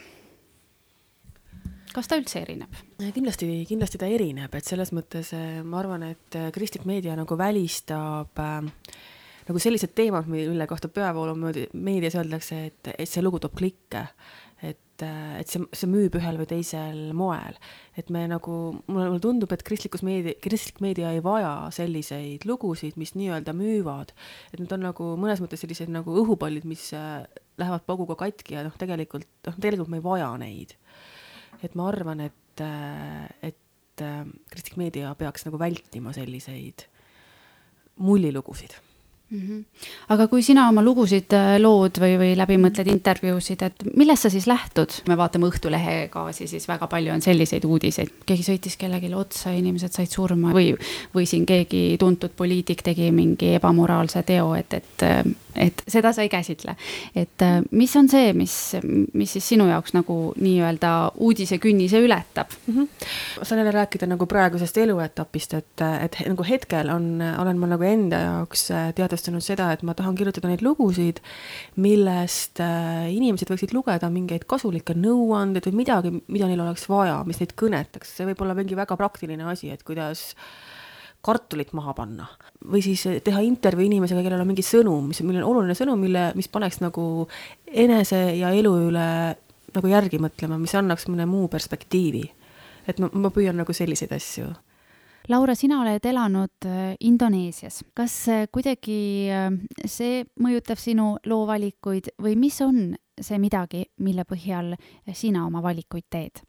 Kas ta üldse erineb? Kindlasti, kindlasti ta erineb, et selles mõttes ma arvan, et kristlik meedia nagu välistab äh, nagu sellised teemad, mille kohta peavoolu meedias öeldakse, et, et see lugu toob klikke, et, et see, see müüb ühel või teisel moel. Et me nagu, mulle tundub, et kristlikus meedia, kristlik meedia ei vaja selliseid lugusid, mis nii-öelda müüvad. Et need on nagu mõnes mõttes sellised nagu õhupallid, mis lähevad pauguga katki ja noh, tegelikult, noh, tegelikult me ei vaja neid. Et ma arvan, et, et kristlik meedia peaks nagu vältima selliseid mullilugusid. Mm-hmm. Aga kui sina oma lugusid lood või, või läbi mõtled intervjuusid, et millest sa siis lähtud? Me vaatame Õhtulehe gaasi, siis väga palju on selliseid uudiseid. Keegi sõitis kellelegi otsa, inimesed said surma või, või siin keegi tuntud poliitik tegi mingi ebamoraalse teo, et, et, et seda sa ei käsitle. Et mis on see, mis, mis siis sinu jaoks nagu nii-öelda uudise künnise ületab? Mm-hmm. Saan jälle rääkida nagu praegusest eluetapist, et, et nagu hetkel on, olen ma nagu enda jaoks teadvastanud seda, et ma tahan kirjutada neid lugusid, millest inimesed võiksid lugeda mingeid kasulikke nõuanded või midagi, mida neil oleks vaja, mis neid kõnetaks. See võib olla mingi väga praktiline asi, et kuidas kartulit maha panna. Või siis teha intervjuu inimesega, kellel on mingi sõnum, mis, mille on oluline sõnum, mille, mis paneks nagu enese ja elu üle nagu järgi mõtlema, mis annaks mõne muu perspektiivi. et ma, ma püüan nagu selliseid asju. Laura, sina oled elanud Indoneesias. Kas kuidagi see mõjutab sinu loovalikuid või mis on see midagi, mille põhjal sina oma valikuid teed?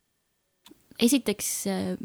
Esiteks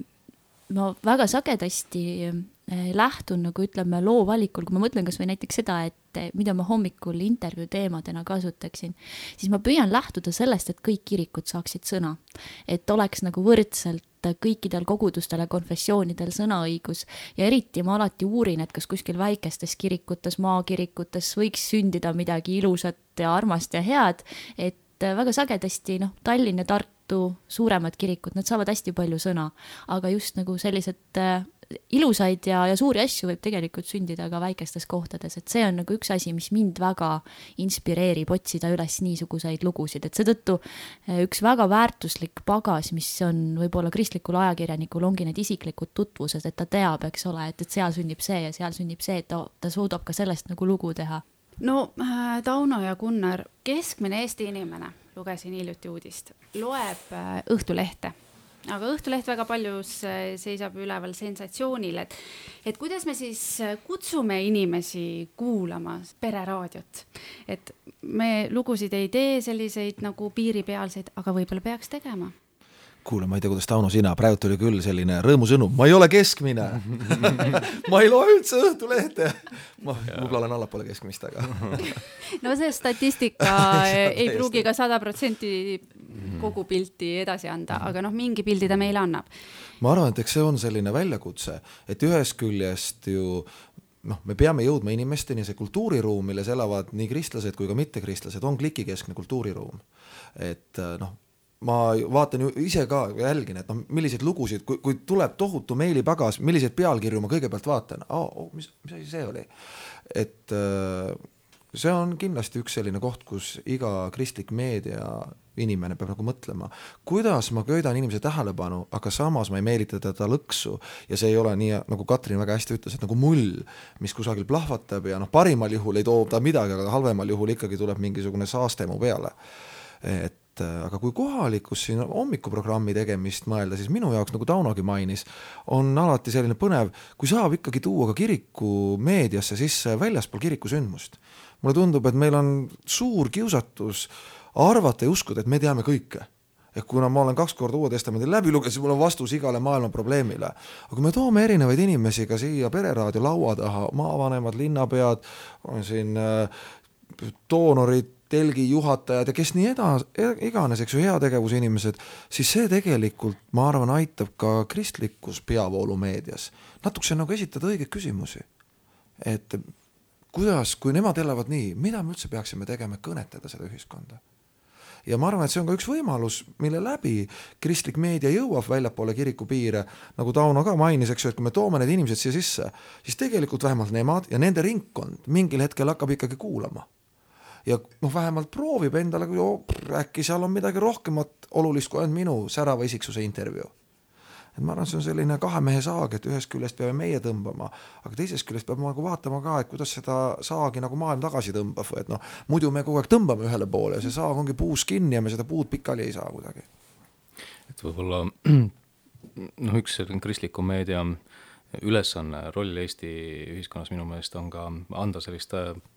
ma väga sagedasti lähtun, nagu ütleme, loo valikul, kui ma mõtlen kas või näiteks seda, et mida ma hommikul intervjuu teemadena kasutaksin, siis ma püüan lähtuda sellest, et kõik kirikud saaksid sõna. Et oleks nagu võrdselt kõikidel kogudustel ja konfessioonidel sõnaõigus ja eriti ma alati uurin, et kas kuskil väikestes kirikutes, maakirikutes võiks sündida midagi ilusat ja armast ja head, et väga sagedasti noh, Tallinn ja Tartu suuremad kirikud, nad saavad hästi palju sõna, aga just nagu sellised ilusaid ja, ja suuri asju võib tegelikult sündida ka väikestes kohtades, et see on nagu üks asi, mis mind väga inspireerib otsida üles niisuguseid lugusid, et seetõttu üks väga väärtuslik pagas, mis on võib-olla kristlikul ajakirjanikul, ongi need isiklikud tutvused, et ta teab, eks ole, et, et seal sünnib see ja seal sünnib see, et ta, ta suudab ka sellest nagu lugu teha. No äh, Tauno ja Gunnar, keskmine Eesti inimene, lugesin hiljuti uudist, loeb äh, Õhtulehte. Aga Õhtuleht väga paljus seisab üleval sensatsioonil, et, et kuidas me siis kutsume inimesi kuulama pereraadiot. Et me lugusid ei tee selliseid nagu piiripealseid, aga võib-olla peaks tegema. Kuule, ma ei tea, kuidas Tauno sina, praegu tuli küll selline rõõmusõnum, ma ei ole keskmine, ma ei loe üldse Õhtulehte, ma võib-olla olen allapoole keskmist, aga no see statistika ei pruugi ka sada protsenti kogu pilti edasi anda, aga noh, mingi pildi ta meile annab. Ma arvan, et eks see on selline väljakutse, et ühest küljest ju noh, me peame jõudma inimesteni, see kultuuriruum, milles elavad nii kristlased kui ka mittekristlased, on klikikeskne kultuuriruum, et noh, ma vaatan ju ise ka jälgin, et noh, milliseid lugusid, kui, kui tuleb tohutu meilipagas, milliseid pealkirju ma kõigepealt vaatan, oh, oh, mis, mis asi see oli, et see on kindlasti üks selline koht, kus iga kristlik meedia inimene peab nagu mõtlema, kuidas ma köidan inimese tähelepanu, aga samas ma ei meelita teda lõksu ja see ei ole nii, nagu Katrin väga hästi ütles, et nagu mull, mis kusagil plahvatab ja noh, parimal juhul ei too ta midagi, aga halvemal juhul ikkagi tuleb mingisugune saaste mu peale, et aga kui kohalikus siin hommikuprogrammi tegemist mõelda, siis minu jaoks, nagu Taunogi mainis, on alati selline põnev, kui saab ikkagi tuua ka kiriku meediasse sisse väljaspool kiriku sündmust. Mulle tundub, et meil on suur kiusatus arvata ja uskuda, et me teame kõike. Et kuna ma olen kaks korda Uue Testamendi läbi lugenud, siis mul on vastus igale maailma probleemile. Aga kui me toome erinevaid inimesi ka siia pereraadio laua taha, maavanemad, linnapead, on siin äh, doonorid, telgi juhatajad ja kes nii eda, iganes, eks ju, heategevuse inimesed, siis see tegelikult, ma arvan, aitab ka kristlikus peavoolumeedias. Natukese nagu esitada õigeid küsimusi. Et kuidas, kui nemad elavad nii, mida me üldse peaksime tegema, kõnetada seda ühiskonda? Ja ma arvan, et see on ka üks võimalus, mille läbi kristlik meedia jõuab väljapoole kiriku piire, nagu Tauno ka mainis, eks ju, et kui me toome need inimesed siia sisse, siis tegelikult vähemalt nemad ja nende ringkond mingil hetkel hakkab ikkagi kuulama. Ja noh, vähemalt proovib endale, kui oh, äkki seal on midagi rohkemat olulist kui ainult minu särava isiksuse intervjuu. Et ma arvan, see on selline kahe mehe saag, et ühest küljest peame meie tõmbama, aga teisest küljest peab nagu vaatama ka, et kuidas seda saagi nagu maailm tagasi tõmbab, et noh, muidu me kogu aeg tõmbame ühele poole ja see saag ongi puus kinni ja me seda puud pikali ei saa kuidagi. Et võib-olla no, üks kristliku meedia ülesanne, roll Eesti ühiskonnas minu meelest on ka anda sellist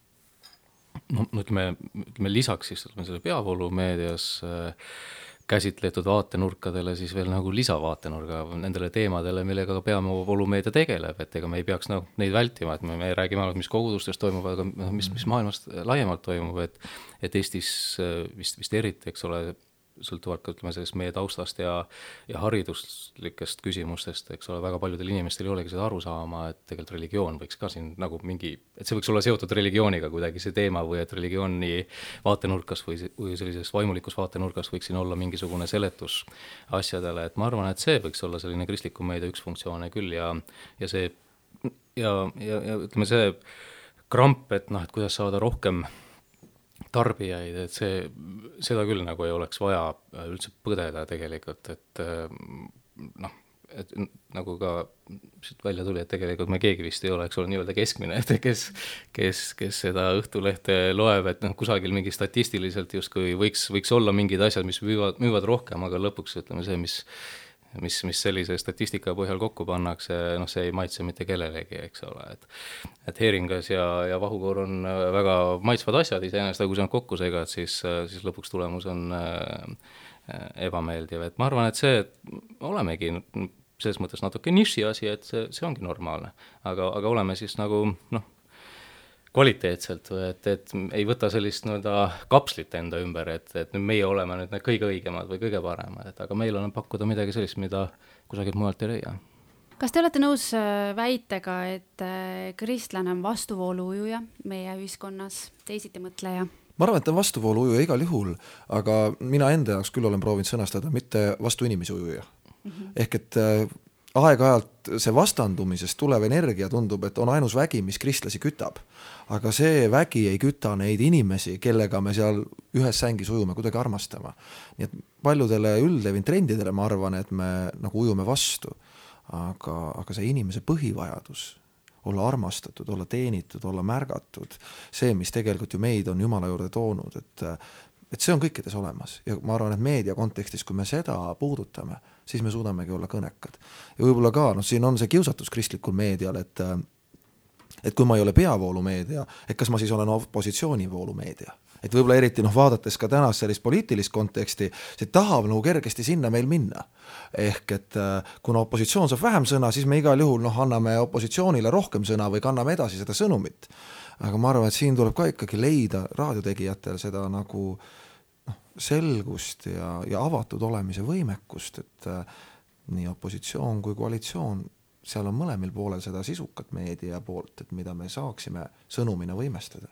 no ütleme, ütleme lisaks siis ütleme selle peavoolumeedias äh, käsitletud vaatenurkadele siis veel nagu lisavaatenurga nendele teemadele, millega ka peavoolumeedia tegeleb, et ega me ei peaks no, neid vältima, et me, me räägime ainult, mis kogudustes toimub, aga mis, mis maailmas laiemalt toimub, et, et Eestis vist, vist eriti, eks ole, sõltuvalt ka ütleme sellest meie taustast ja, ja hariduslikest küsimustest, eks ole, väga paljudel inimestel ei olegi seda aru saama, et tegelikult religioon võiks ka siin nagu mingi, et see võiks olla seotud religiooniga kuidagi see teema või et religiooni vaatenurkas või, või sellises vaimulikus vaatenurkas võiks siin olla mingisugune seletus asjadele, et ma arvan, et see võiks olla selline kristliku meedia üks funktsioone küll ja, ja see ja, ja, ja ütleme see kramp, et noh, et kuidas saada rohkem tarbijaid, et see, seda küll nagu ei oleks vaja üldse põdeda tegelikult, et noh, et nagu ka välja tuli, et tegelikult me keegi vist ei ole, eks ole, nii-öelda keskmine, et kes, kes, kes seda Õhtulehte loeb, et noh, kusagil mingi statistiliselt justkui võiks, võiks olla mingid asjad, mis müüvad, müüvad rohkem, aga lõpuks ütleme see, mis mis, mis sellise statistika põhjal kokku pannakse, noh, see ei maitse mitte kellelegi, eks ole, et et heeringas ja, ja vahukoor on väga maitsvad asjad iseenesest, aga kui sa on kokku segad, siis, siis lõpuks tulemus on äh, ebameeldiv, et ma arvan, et see, et olemegi selles mõttes natuke niši asi, et see, see ongi normaalne, aga, aga oleme siis nagu, noh, kvaliteetselt, et, et ei võta sellist nõnda kapslit enda ümber, et, et nüüd meie oleme nüüd need kõige õigemad või kõige paremad, et aga meil on pakkuda midagi sellist, mida kusagilt mujalt ei leia. Kas te olete nõus väitega, et kristlane on vastuvooluujuja meie ühiskonnas, teisitimõtleja? Ma arvan, et ta on vastuvooluujuja igal juhul, aga mina enda jaoks küll olen proovinud sõnastada mitte vastu inimesi ujuja. Mm-hmm. Ehk et aeg-ajalt see vastandumisest tulev energia tundub, et on ainus vägi, mis kristlasi kütab. Aga see vägi ei küta neid inimesi, kellega me seal ühes sängis ujume kuidagi armastama. Nii et paljudele üldlevin trendidele ma arvan, et me nagu ujume vastu. Aga, aga see inimese põhivajadus, olla armastatud, olla teenitud, olla märgatud, see, mis tegelikult ju meid on Jumala juurde toonud, et et see on kõikides olemas ja ma arvan, et meedia kontekstis, kui me seda puudutame, siis me suudamegi olla kõnekad. Ja võib-olla ka, no siin on see kiusatus kristlikul meedial, et et kui ma ei ole peavoolumeedia, et kas ma siis olen opositsioonivoolumeedia. Et võib-olla eriti noh, vaadates ka tänast sellist poliitilist konteksti, see tahab nagu kergesti sinna meil minna. Ehk et kuna opositsioon saab vähem sõna, siis me igal juhul noh, anname opositsioonile rohkem sõna või kanname edasi seda sõnumit. Aga ma arvan, et siin tuleb ka ikkagi leida raadiotegijatel seda nagu noh, selgust ja, ja avatud olemise võimekust, et nii opositsioon kui koalitsioon, seal on mõlemil poolel seda sisukat meedia poolt, et mida me saaksime sõnumina võimestada.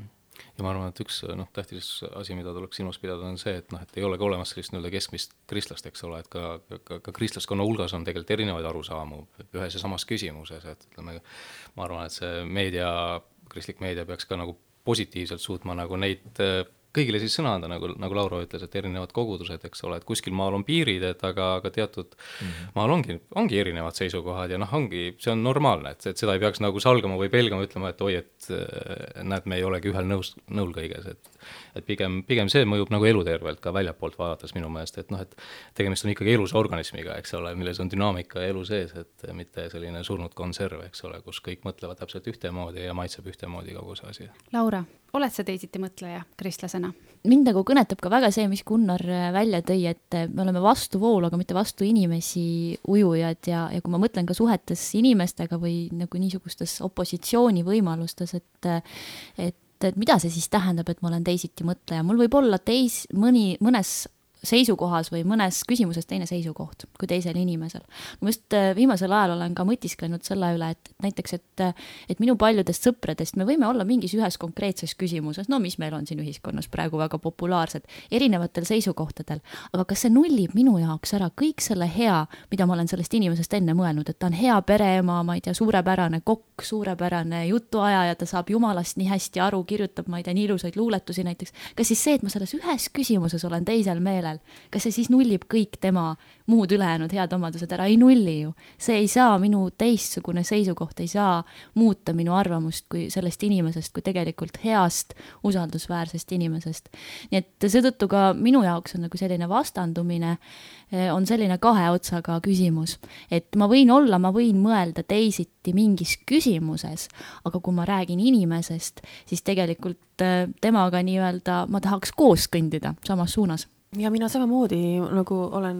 Ja ma arvan, et üks noh, tähtis asi, mida tuleks silmas pidada, on see, et, noh, et ei ole ka olemas sellist nii-öelda keskmist kristlast, eks ole, et ka, ka, ka kristlaskonna hulgas on tegelikult erinevaid arusaamu ühes ja samas küsimuses, et ütleme, ma arvan, et see meedia, kristlik meedia peaks ka nagu positiivselt suutma nagu neid kõigile siis sõna anda, nagu, nagu Laura ütles, et erinevad kogudused, eks ole, et kuskil maal on piirid, et aga, aga teatud mm-hmm. maal ongi, ongi erinevad seisukohad ja noh, ongi, see on normaalne, et, et seda ei peaks nagu salgama või pelgama ütlema, et oi, et näed, me ei olegi ühel nõus, nõul kõiges, et, et pigem, pigem see mõjub nagu elutervelt ka väljapoolt vaadates minu meelest, et noh, et tegemist on ikkagi elus organismiga, eks ole, milles on dünaamika elu sees, et mitte selline surnud konserv, eks ole, kus kõik mõtlevad täpselt ühtemoodi ja maitseb ühtemoodi kogu see asi. Laura, oled sa teisiti mõtleja kristlasena? Mind nagu kõnetab ka väga see, mis Gunnar välja tõi, et me oleme vastu voolu, aga mitte vastu inimesi ujujad ja, ja kui ma mõtlen ka suhetes inimestega või nagu niisugustes opositsiooni võimalustes, et, et, et mida see siis tähendab, et ma olen teisiti mõtleja. Mul võib olla teis, mõni, mõnes seisukohas või mõnes küsimuses teine seisukoht kui teisel inimesel. Ma just viimasel ajal olen ka mõtisklenud selle üle, et näiteks, et, et minu paljudest sõpradest me võime olla mingis ühes konkreetses küsimuses, no mis meil on siin ühiskonnas praegu väga populaarsed, erinevatel seisukohtadel, aga kas see nullib minu jaoks ära kõik selle hea, mida ma olen sellest inimesest enne mõelnud, et ta on hea pereema, ma ei tea, suurepärane kokk, suurepärane jutuajaja, ta saab Jumalast nii hästi aru, kirjutab, ma ei tea, nii ilusaid luuletusi näiteks. Kas siis see, et ma selles ühes küsimuses olen teisel meelel, kas see siis nullib kõik tema muud ülejäänud head omadused ära? Ei nulli ju. See ei saa, minu teistsugune seisukoht ei saa muuta minu arvamust kui sellest inimesest, kui tegelikult heast, usaldusväärsest inimesest. Nii et seetõttu ka minu jaoks on nagu selline vastandumine, on selline kahe otsaga küsimus. Et ma võin olla, ma võin mõelda teisiti mingis küsimuses, aga kui ma räägin inimesest, siis tegelikult temaga nii-öelda ma tahaks koos kõndida samas suunas. Ja mina samamoodi nagu olen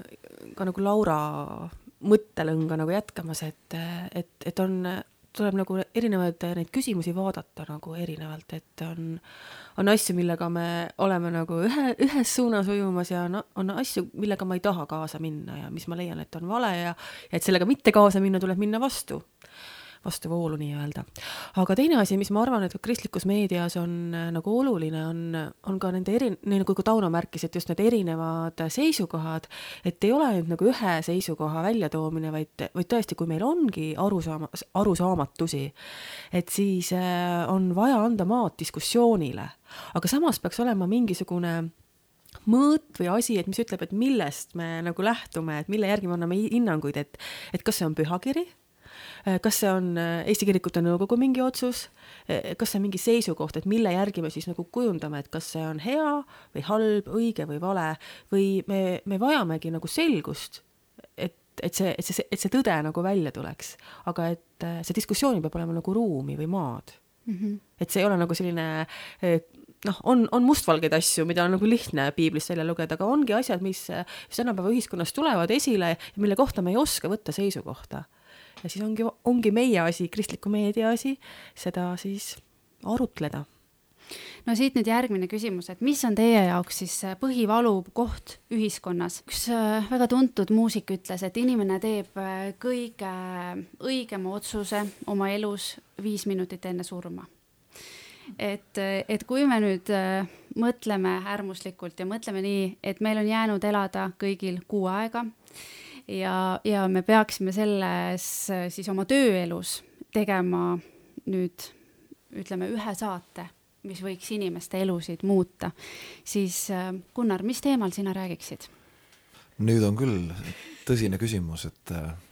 ka nagu Laura mõttelõnga nagu jätkamas, et, et, et on, tuleb nagu erinevaid neid küsimusi vaadata nagu erinevalt, et on, on asju, millega me oleme nagu ühe, ühes suunas ujumas ja on, on asju, millega ma ei taha kaasa minna ja mis ma leian, et on vale ja, ja et sellega mitte kaasa minna, tuleb minna vastu. vastu voolu nii öelda. Aga teine asi, mis ma arvan, et kristlikus meedias on nagu oluline, on, on ka nende eri, nii nagu Tauno märkis, et just need erinevad seisukohad, et ei ole nüüd nagu ühe seisukoha väljatoomine, vaid, vaid tõesti, kui meil ongi arusaama, arusaamatusi, et siis on vaja anda maad diskussioonile. Aga samas peaks olema mingisugune mõõt või asi, et mis ütleb, et millest me nagu lähtume, et mille järgi me anname hinnanguid, et, et kas see on pühakiri, kas see on Eesti Kirikute Nõukogu mingi otsus, kas see on mingi seisukoht, et mille järgi me siis nagu kujundame, et kas see on hea või halb, õige või vale, või me, me vajamegi nagu selgust, et see, et see, et see tõde nagu välja tuleks, aga et see diskussioon peab olema nagu ruumi või maad. Mm-hmm. Et see ei ole nagu selline, noh, on, on mustvalgeid asju, mida on nagu lihtne piiblist välja lugeda, aga ongi asjad, mis, mis tänapäeva ühiskonnas tulevad esile ja mille kohta me ei oska võtta seisukohta. Ja siis ongi, ongi meie asi, kristliku meedia asi, seda siis arutleda. No siit nüüd järgmine küsimus, et mis on teie jaoks siis põhivalu koht ühiskonnas? Üks väga tuntud muusik ütles, et inimene teeb kõige õigema otsuse oma elus viis minutit enne surma. Et, et kui me nüüd mõtleme äärmuslikult ja mõtleme nii, et meil on jäänud elada kõigil kuu aega ja, ja me peaksime selles siis oma tööelus tegema nüüd, ütleme, ühe saate, mis võiks inimeste elusid muuta, siis Gunnar, mis teemal sina räägiksid? Nüüd on küll tõsine küsimus, et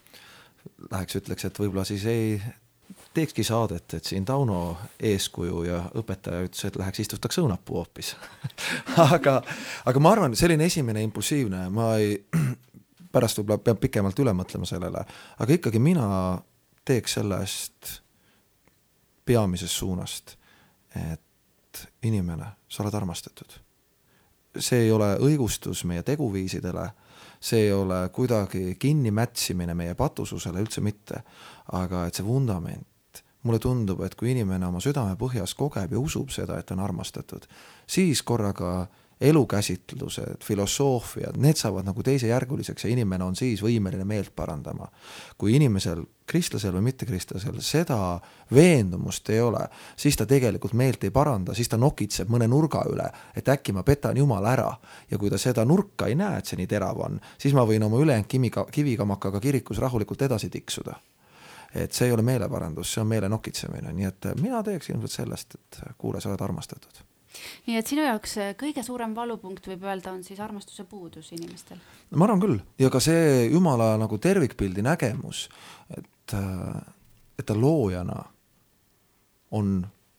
läheks ütleks, et võib-olla siis ei teekski saadet, et siin Tauno eeskuju ja õpetaja ütles, et läheks istustaks õunapuu hoopis. aga, aga ma arvan, selline esimene impulsiivne, ma ei, pärast võib-olla peab pikemalt üle mõtlema sellele, aga ikkagi mina teeks sellest peamisest suunast, et inimene, sa oled armastatud. See ei ole õigustus meie teguviisidele, see ei ole kuidagi kinni mätsimine meie patususele, üldse mitte, aga et see vundament, mulle tundub, et kui inimene oma südame põhjas kogeb ja usub seda, et on armastatud, siis korraga elukäsitlused, filosoofiad, need saavad nagu teisejärguliseks ja inimene on siis võimeline meelt parandama. Kui inimesel, kristlasel või mitte kristlasel, seda veendumust ei ole, siis ta tegelikult meelt ei paranda, siis ta nokitseb mõne nurga üle, et äkki ma petan Jumala ära. Ja kui ta seda nurka ei näe, et see nii terav on, siis ma võin oma ülejäänud kiviga, kivikamakaga kirikus rahulikult edasi tiksuda. Et see ei ole meeleparandus, see on meele nokitsemine. Nii et mina teeks ilmselt sellest, et kuule, sa oled armastatud. Nii et sinu jaoks kõige suurem valupunkt võib öelda on siis armastuse puudus inimestel? Ma arvan küll. Ja ka see Jumala nagu tervikpildi nägemus, et, et ta loojana on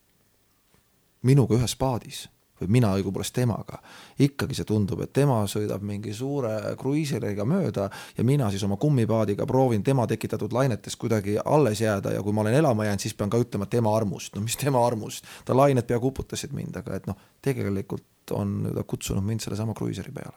minuga ühes paadis või mina õigupoolest temaga. Ikkagi see tundub, et tema sõidab mingi suure kruiiseriga mööda ja mina siis oma kummipaadiga proovin tema tekitatud lainetest kuidagi alles jääda ja kui ma olen elama jäänud, siis pean ka ütlema tema armust. No mis tema armust? Ta lainet pea kuputasid mind, aga et noh, tegelikult on ta kutsunud mind selle sama kruiiseri peale.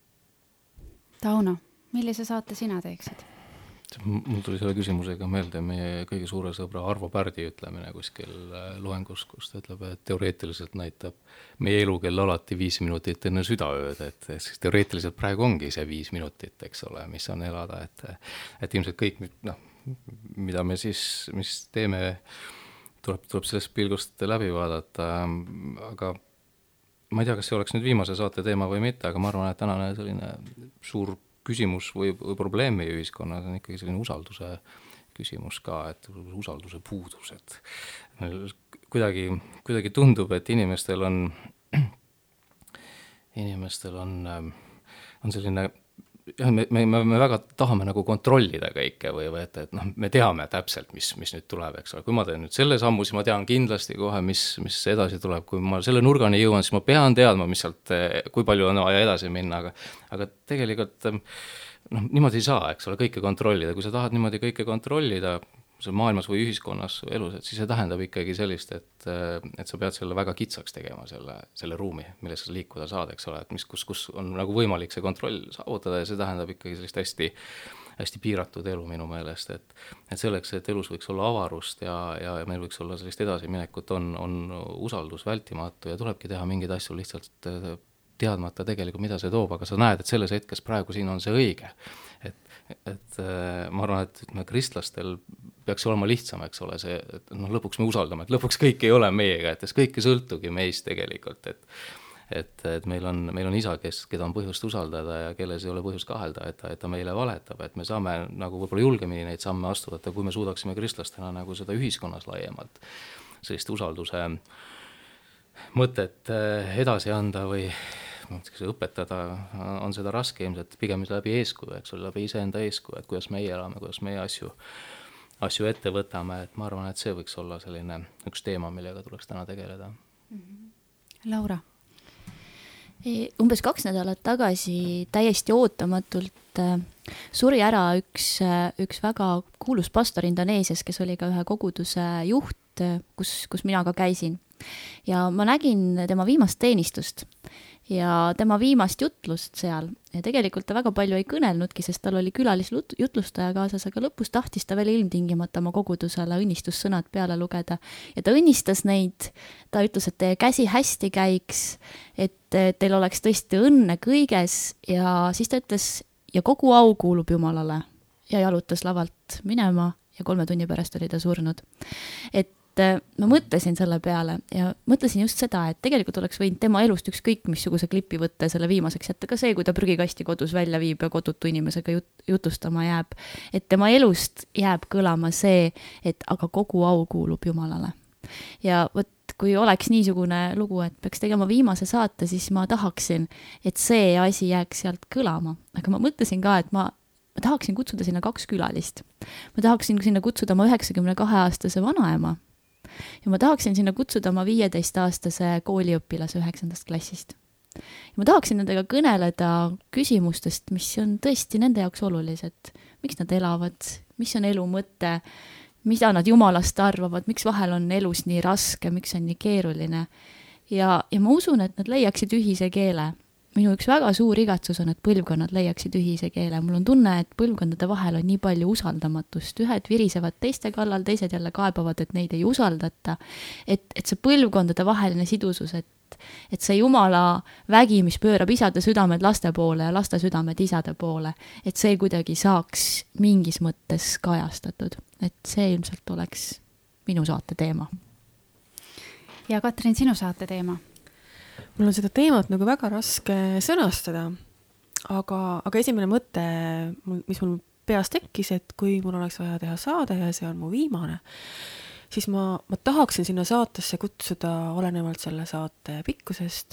Tauno, millise saate sina teeksid? Mul tuli selle küsimusega meelde meie kõige suure sõbra Arvo Pärdi ütlemine kuskil loengus, kus ta ütleb, et teoreetiliselt näitab meie elu kell alati viis minutit enne südaööd, et siis teoreetiliselt praegu ongi see viis minutit, eks ole, mis on elada, et, et ilmselt kõik, noh, mida me siis, mis teeme, tuleb, tuleb sellest pilgust läbi vaadata, aga ma ei tea, kas see oleks nüüd viimase saate teema või mitte, aga ma arvan, et tänane selline suur küsimus või, või probleem meie ühiskonnas on ikkagi selline usalduse küsimus ka, et usalduse puudus, et kuidagi, kuidagi tundub, et inimestel on inimestel on, on selline me, me, me väga tahame nagu kontrollida kõike või, või et, et noh, me teame täpselt, mis, mis nüüd tuleb, eks ole. Kui ma teen nüüd selle sammu, siis ma tean kindlasti kohe, mis, mis edasi tuleb. Kui ma selle nurgani jõuan, siis ma pean teadma, mis sealt, kui palju on vaja edasi minna, aga, aga tegelikult noh, niimoodi ei saa, eks ole, kõike kontrollida. Kui sa tahad niimoodi kõike kontrollida maailmas või ühiskonnas või elus, et siis see tähendab ikkagi sellist, et, et sa pead selle väga kitsaks tegema, selle, selle ruumi, milles sa liikuda saad, eks ole, et mis, kus, kus on nagu võimalik see kontroll saavutada ja see tähendab ikkagi sellist hästi, hästi piiratud elu minu meelest, et, et selleks, et elus võiks olla avarust ja, ja meil võiks olla sellist edasiminekut, on, on usaldus vältimatu ja tulebki teha mingeid asju lihtsalt teadmata tegelikult, mida see toob, aga sa näed, et selles hetkes praegu siin on see õige. Et, et ma arvan, et me kristlastel peaks olema lihtsam, eks ole, see, et no, lõpuks me usaldame, et lõpuks kõik ei ole meiega, et kõik ei sõltugi meist tegelikult, et, et, et meil, on, meil on isa, kes, keda on põhjust usaldada ja kelles ei ole põhjust kahelda, et ta, et ta meile valetab, et me saame nagu võib-olla julgemini neid samme astuda, kui me suudaksime kristlastena nagu seda ühiskonnas laiemalt sellist usalduse mõtet edasi anda või õpetada, on seda raske ilmselt pigem läbi eeskuju, eks ole, läbi iseenda eeskuju, et kuidas meie elame, kuidas meie asju, asju ette võtame, et ma arvan, et see võiks olla selline üks teema, millega tuleks täna tegeleda. Laura? Umbes kaks nädalat tagasi täiesti ootamatult suri ära üks, üks väga kuulus pastor Indoneesias, kes oli ka ühe koguduse juht, kus, kus mina ka käisin. Ja ma nägin tema viimast teenistust ja tema viimast jutlust seal. Ja tegelikult ta väga palju ei kõnelnudki, sest tal oli külalisjutlustaja kaasas, aga lõpus tahtis ta veel ilmtingimata oma kogudusele õnnistussõnad peale lugeda. Ja ta õnnistas neid, ta ütles, et teie käsi hästi käiks, et teil oleks tõesti õnne kõiges ja siis ta ütles, ja kogu au kuulub Jumalale ja jalutas lavalt minema ja kolme tunni pärast oli ta surnud. Et ma mõtlesin selle peale ja mõtlesin just seda, et tegelikult oleks võinud tema elust ükskõik missuguse klipi võtta ja selle viimaseks jätta ka see, kui ta prügikasti kodus välja viib ja kodutu inimesega jut, jutustama jääb. Et tema elust jääb kõlama see, et aga kogu au kuulub Jumalale. Ja võt, kui oleks niisugune lugu, et peaks tegema viimase saate, siis ma tahaksin, et see asi jääks sealt kõlama. Aga ma mõtlesin ka, et ma ma tahaksin kutsuda sinna kaks külalist. Ma tahaksin sinna kutsuda oma üheksakümne kahe aastase vanaema. Ja ma tahaksin sinna kutsuda oma viieteist aastase kooliõpilase üheksandast klassist. Ja ma tahaksin nendega kõneleda küsimustest, mis on tõesti nende jaoks olulised. Miks nad elavad, mis on elu mõte, mida nad Jumalast arvavad, miks vahel on elus nii raske, miks on nii keeruline. Ja, ja ma usun, et nad leiaksid ühise keele. Minu üks väga suur igatsus on, et põlvkonnad leiaksid ühise keele. Mul on tunne, et põlvkondade vahel on nii palju usaldamatust. Ühed virisevad teiste kallal, teised jälle kaebavad, et neid ei usaldata. Et, et see põlvkondade vaheline sidusus, et, et see Jumala vägi, mis pöörab isade südamed laste poole ja laste südamed isade poole, et see kuidagi saaks mingis mõttes kajastatud. Et see ilmselt oleks minu saate teema. Ja Katrin, sinu saate teema? Mul on seda teemat nagu väga raske sõnastada, aga, aga esimene mõte, mis mul peas tekkis, et kui mul oleks vaja teha saade ja see on mu viimane, siis ma, ma tahaksin sinna saatesse kutsuda olenevalt selle saate pikkusest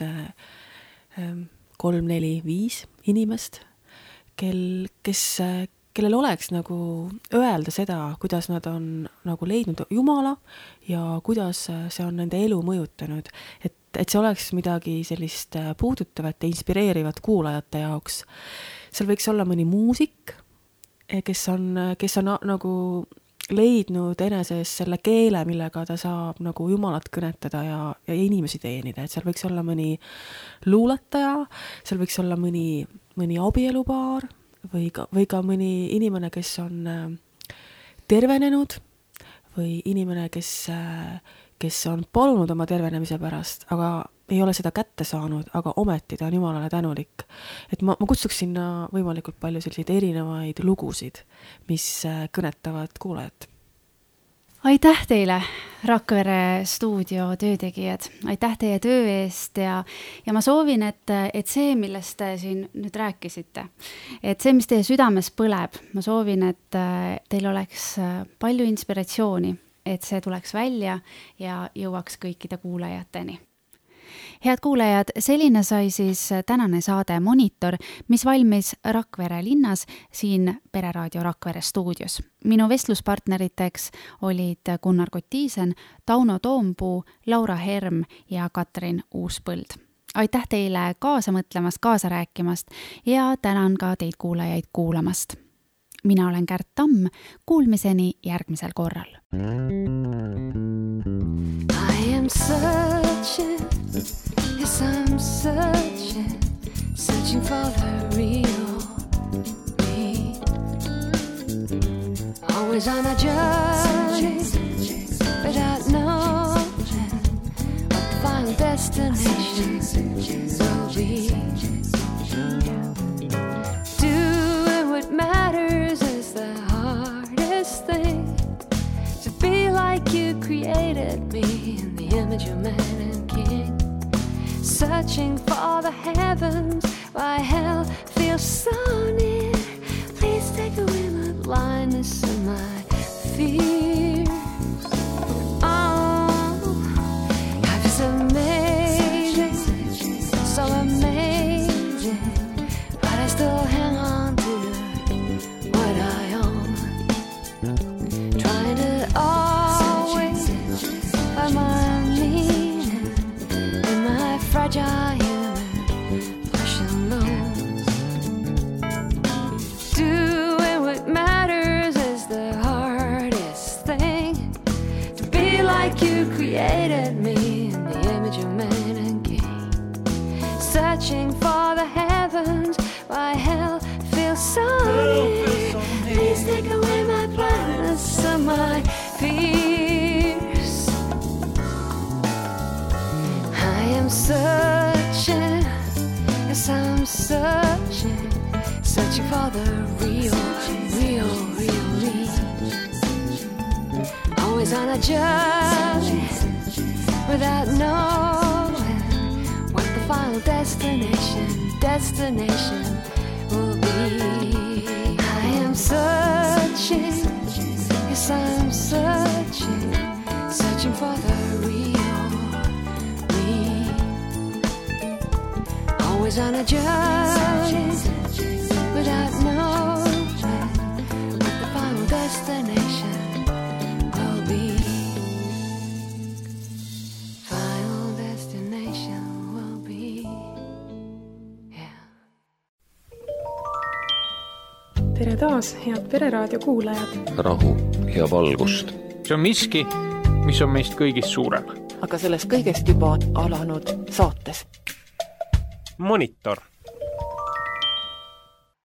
kolm, neli, viis inimest, kel, kes, kellel oleks nagu öelda seda, kuidas nad on nagu leidnud Jumala ja kuidas see on nende elu mõjutanud, et et see oleks midagi sellist puudutavat ja inspireerivat kuulajate jaoks. Seal võiks olla mõni muusik, kes on, kes on nagu leidnud eneses selle keele, millega ta saab nagu Jumalat kõnetada ja, ja inimesi teenida. Et seal võiks olla mõni luuletaja, seal võiks olla mõni, mõni abielupaar või ka, või ka mõni inimene, kes on tervenenud või inimene, kes kes on palunud oma tervenemise pärast, aga ei ole seda kätte saanud, aga ometi ta on Jumalale tänulik. Et ma, ma kutsuks sinna võimalikult palju selliseid erinevaid lugusid, mis kõnetavad kuulajat. Aitäh teile, Rakvere stuudio töötegijad. Aitäh teie töö eest ja, ja ma soovin, et, et see, millest te siin nüüd rääkisite, et see, mis teie südames põleb, ma soovin, et teil oleks palju inspiratsiooni, et see tuleks välja ja jõuaks kõikide kuulajateni. Head kuulajad, selline sai siis tänane saade Monitor, mis valmis Rakvere linnas siin Pereraadio Rakvere stuudios. Minu vestluspartneriteks olid Gunnar Kotiisen, Tauno Toompuu, Laura Herm ja Katrin Uuspõld. Aitäh teile kaasa mõtlemast, kaasa rääkimast ja tänan ka teid kuulajaid kuulamast. Mina olen Kärt Tamm, kuulmiseni järgmisel korral. I am searching, yes I'm searching, searching for the real me. Always on a journey, without knowing what the final destination will be. Doing what matters is the hardest thing. To be like you created me in the image of man and king. Searching for the heavens, why hell feels so near. Please take away my blindness and my fears. Oh, life is amazing, so amazing, but I still hang on to what I own. Trying to always find my meaning in my fragile human my fears. I am searching, yes I'm searching, searching for the real, real, real me. Always on a journey without knowing what the final destination, destination will be. I am searching, yes I'm searching, searching for the real me. Always on a journey without knowing what the final destination will be. Final destination will be. Tere taas, head Pereraadio kuulajad. Rahu ja valgust. See on miski, mis on meist kõigist suurem. Aga sellest kõigest juba alanud saates. Monitor.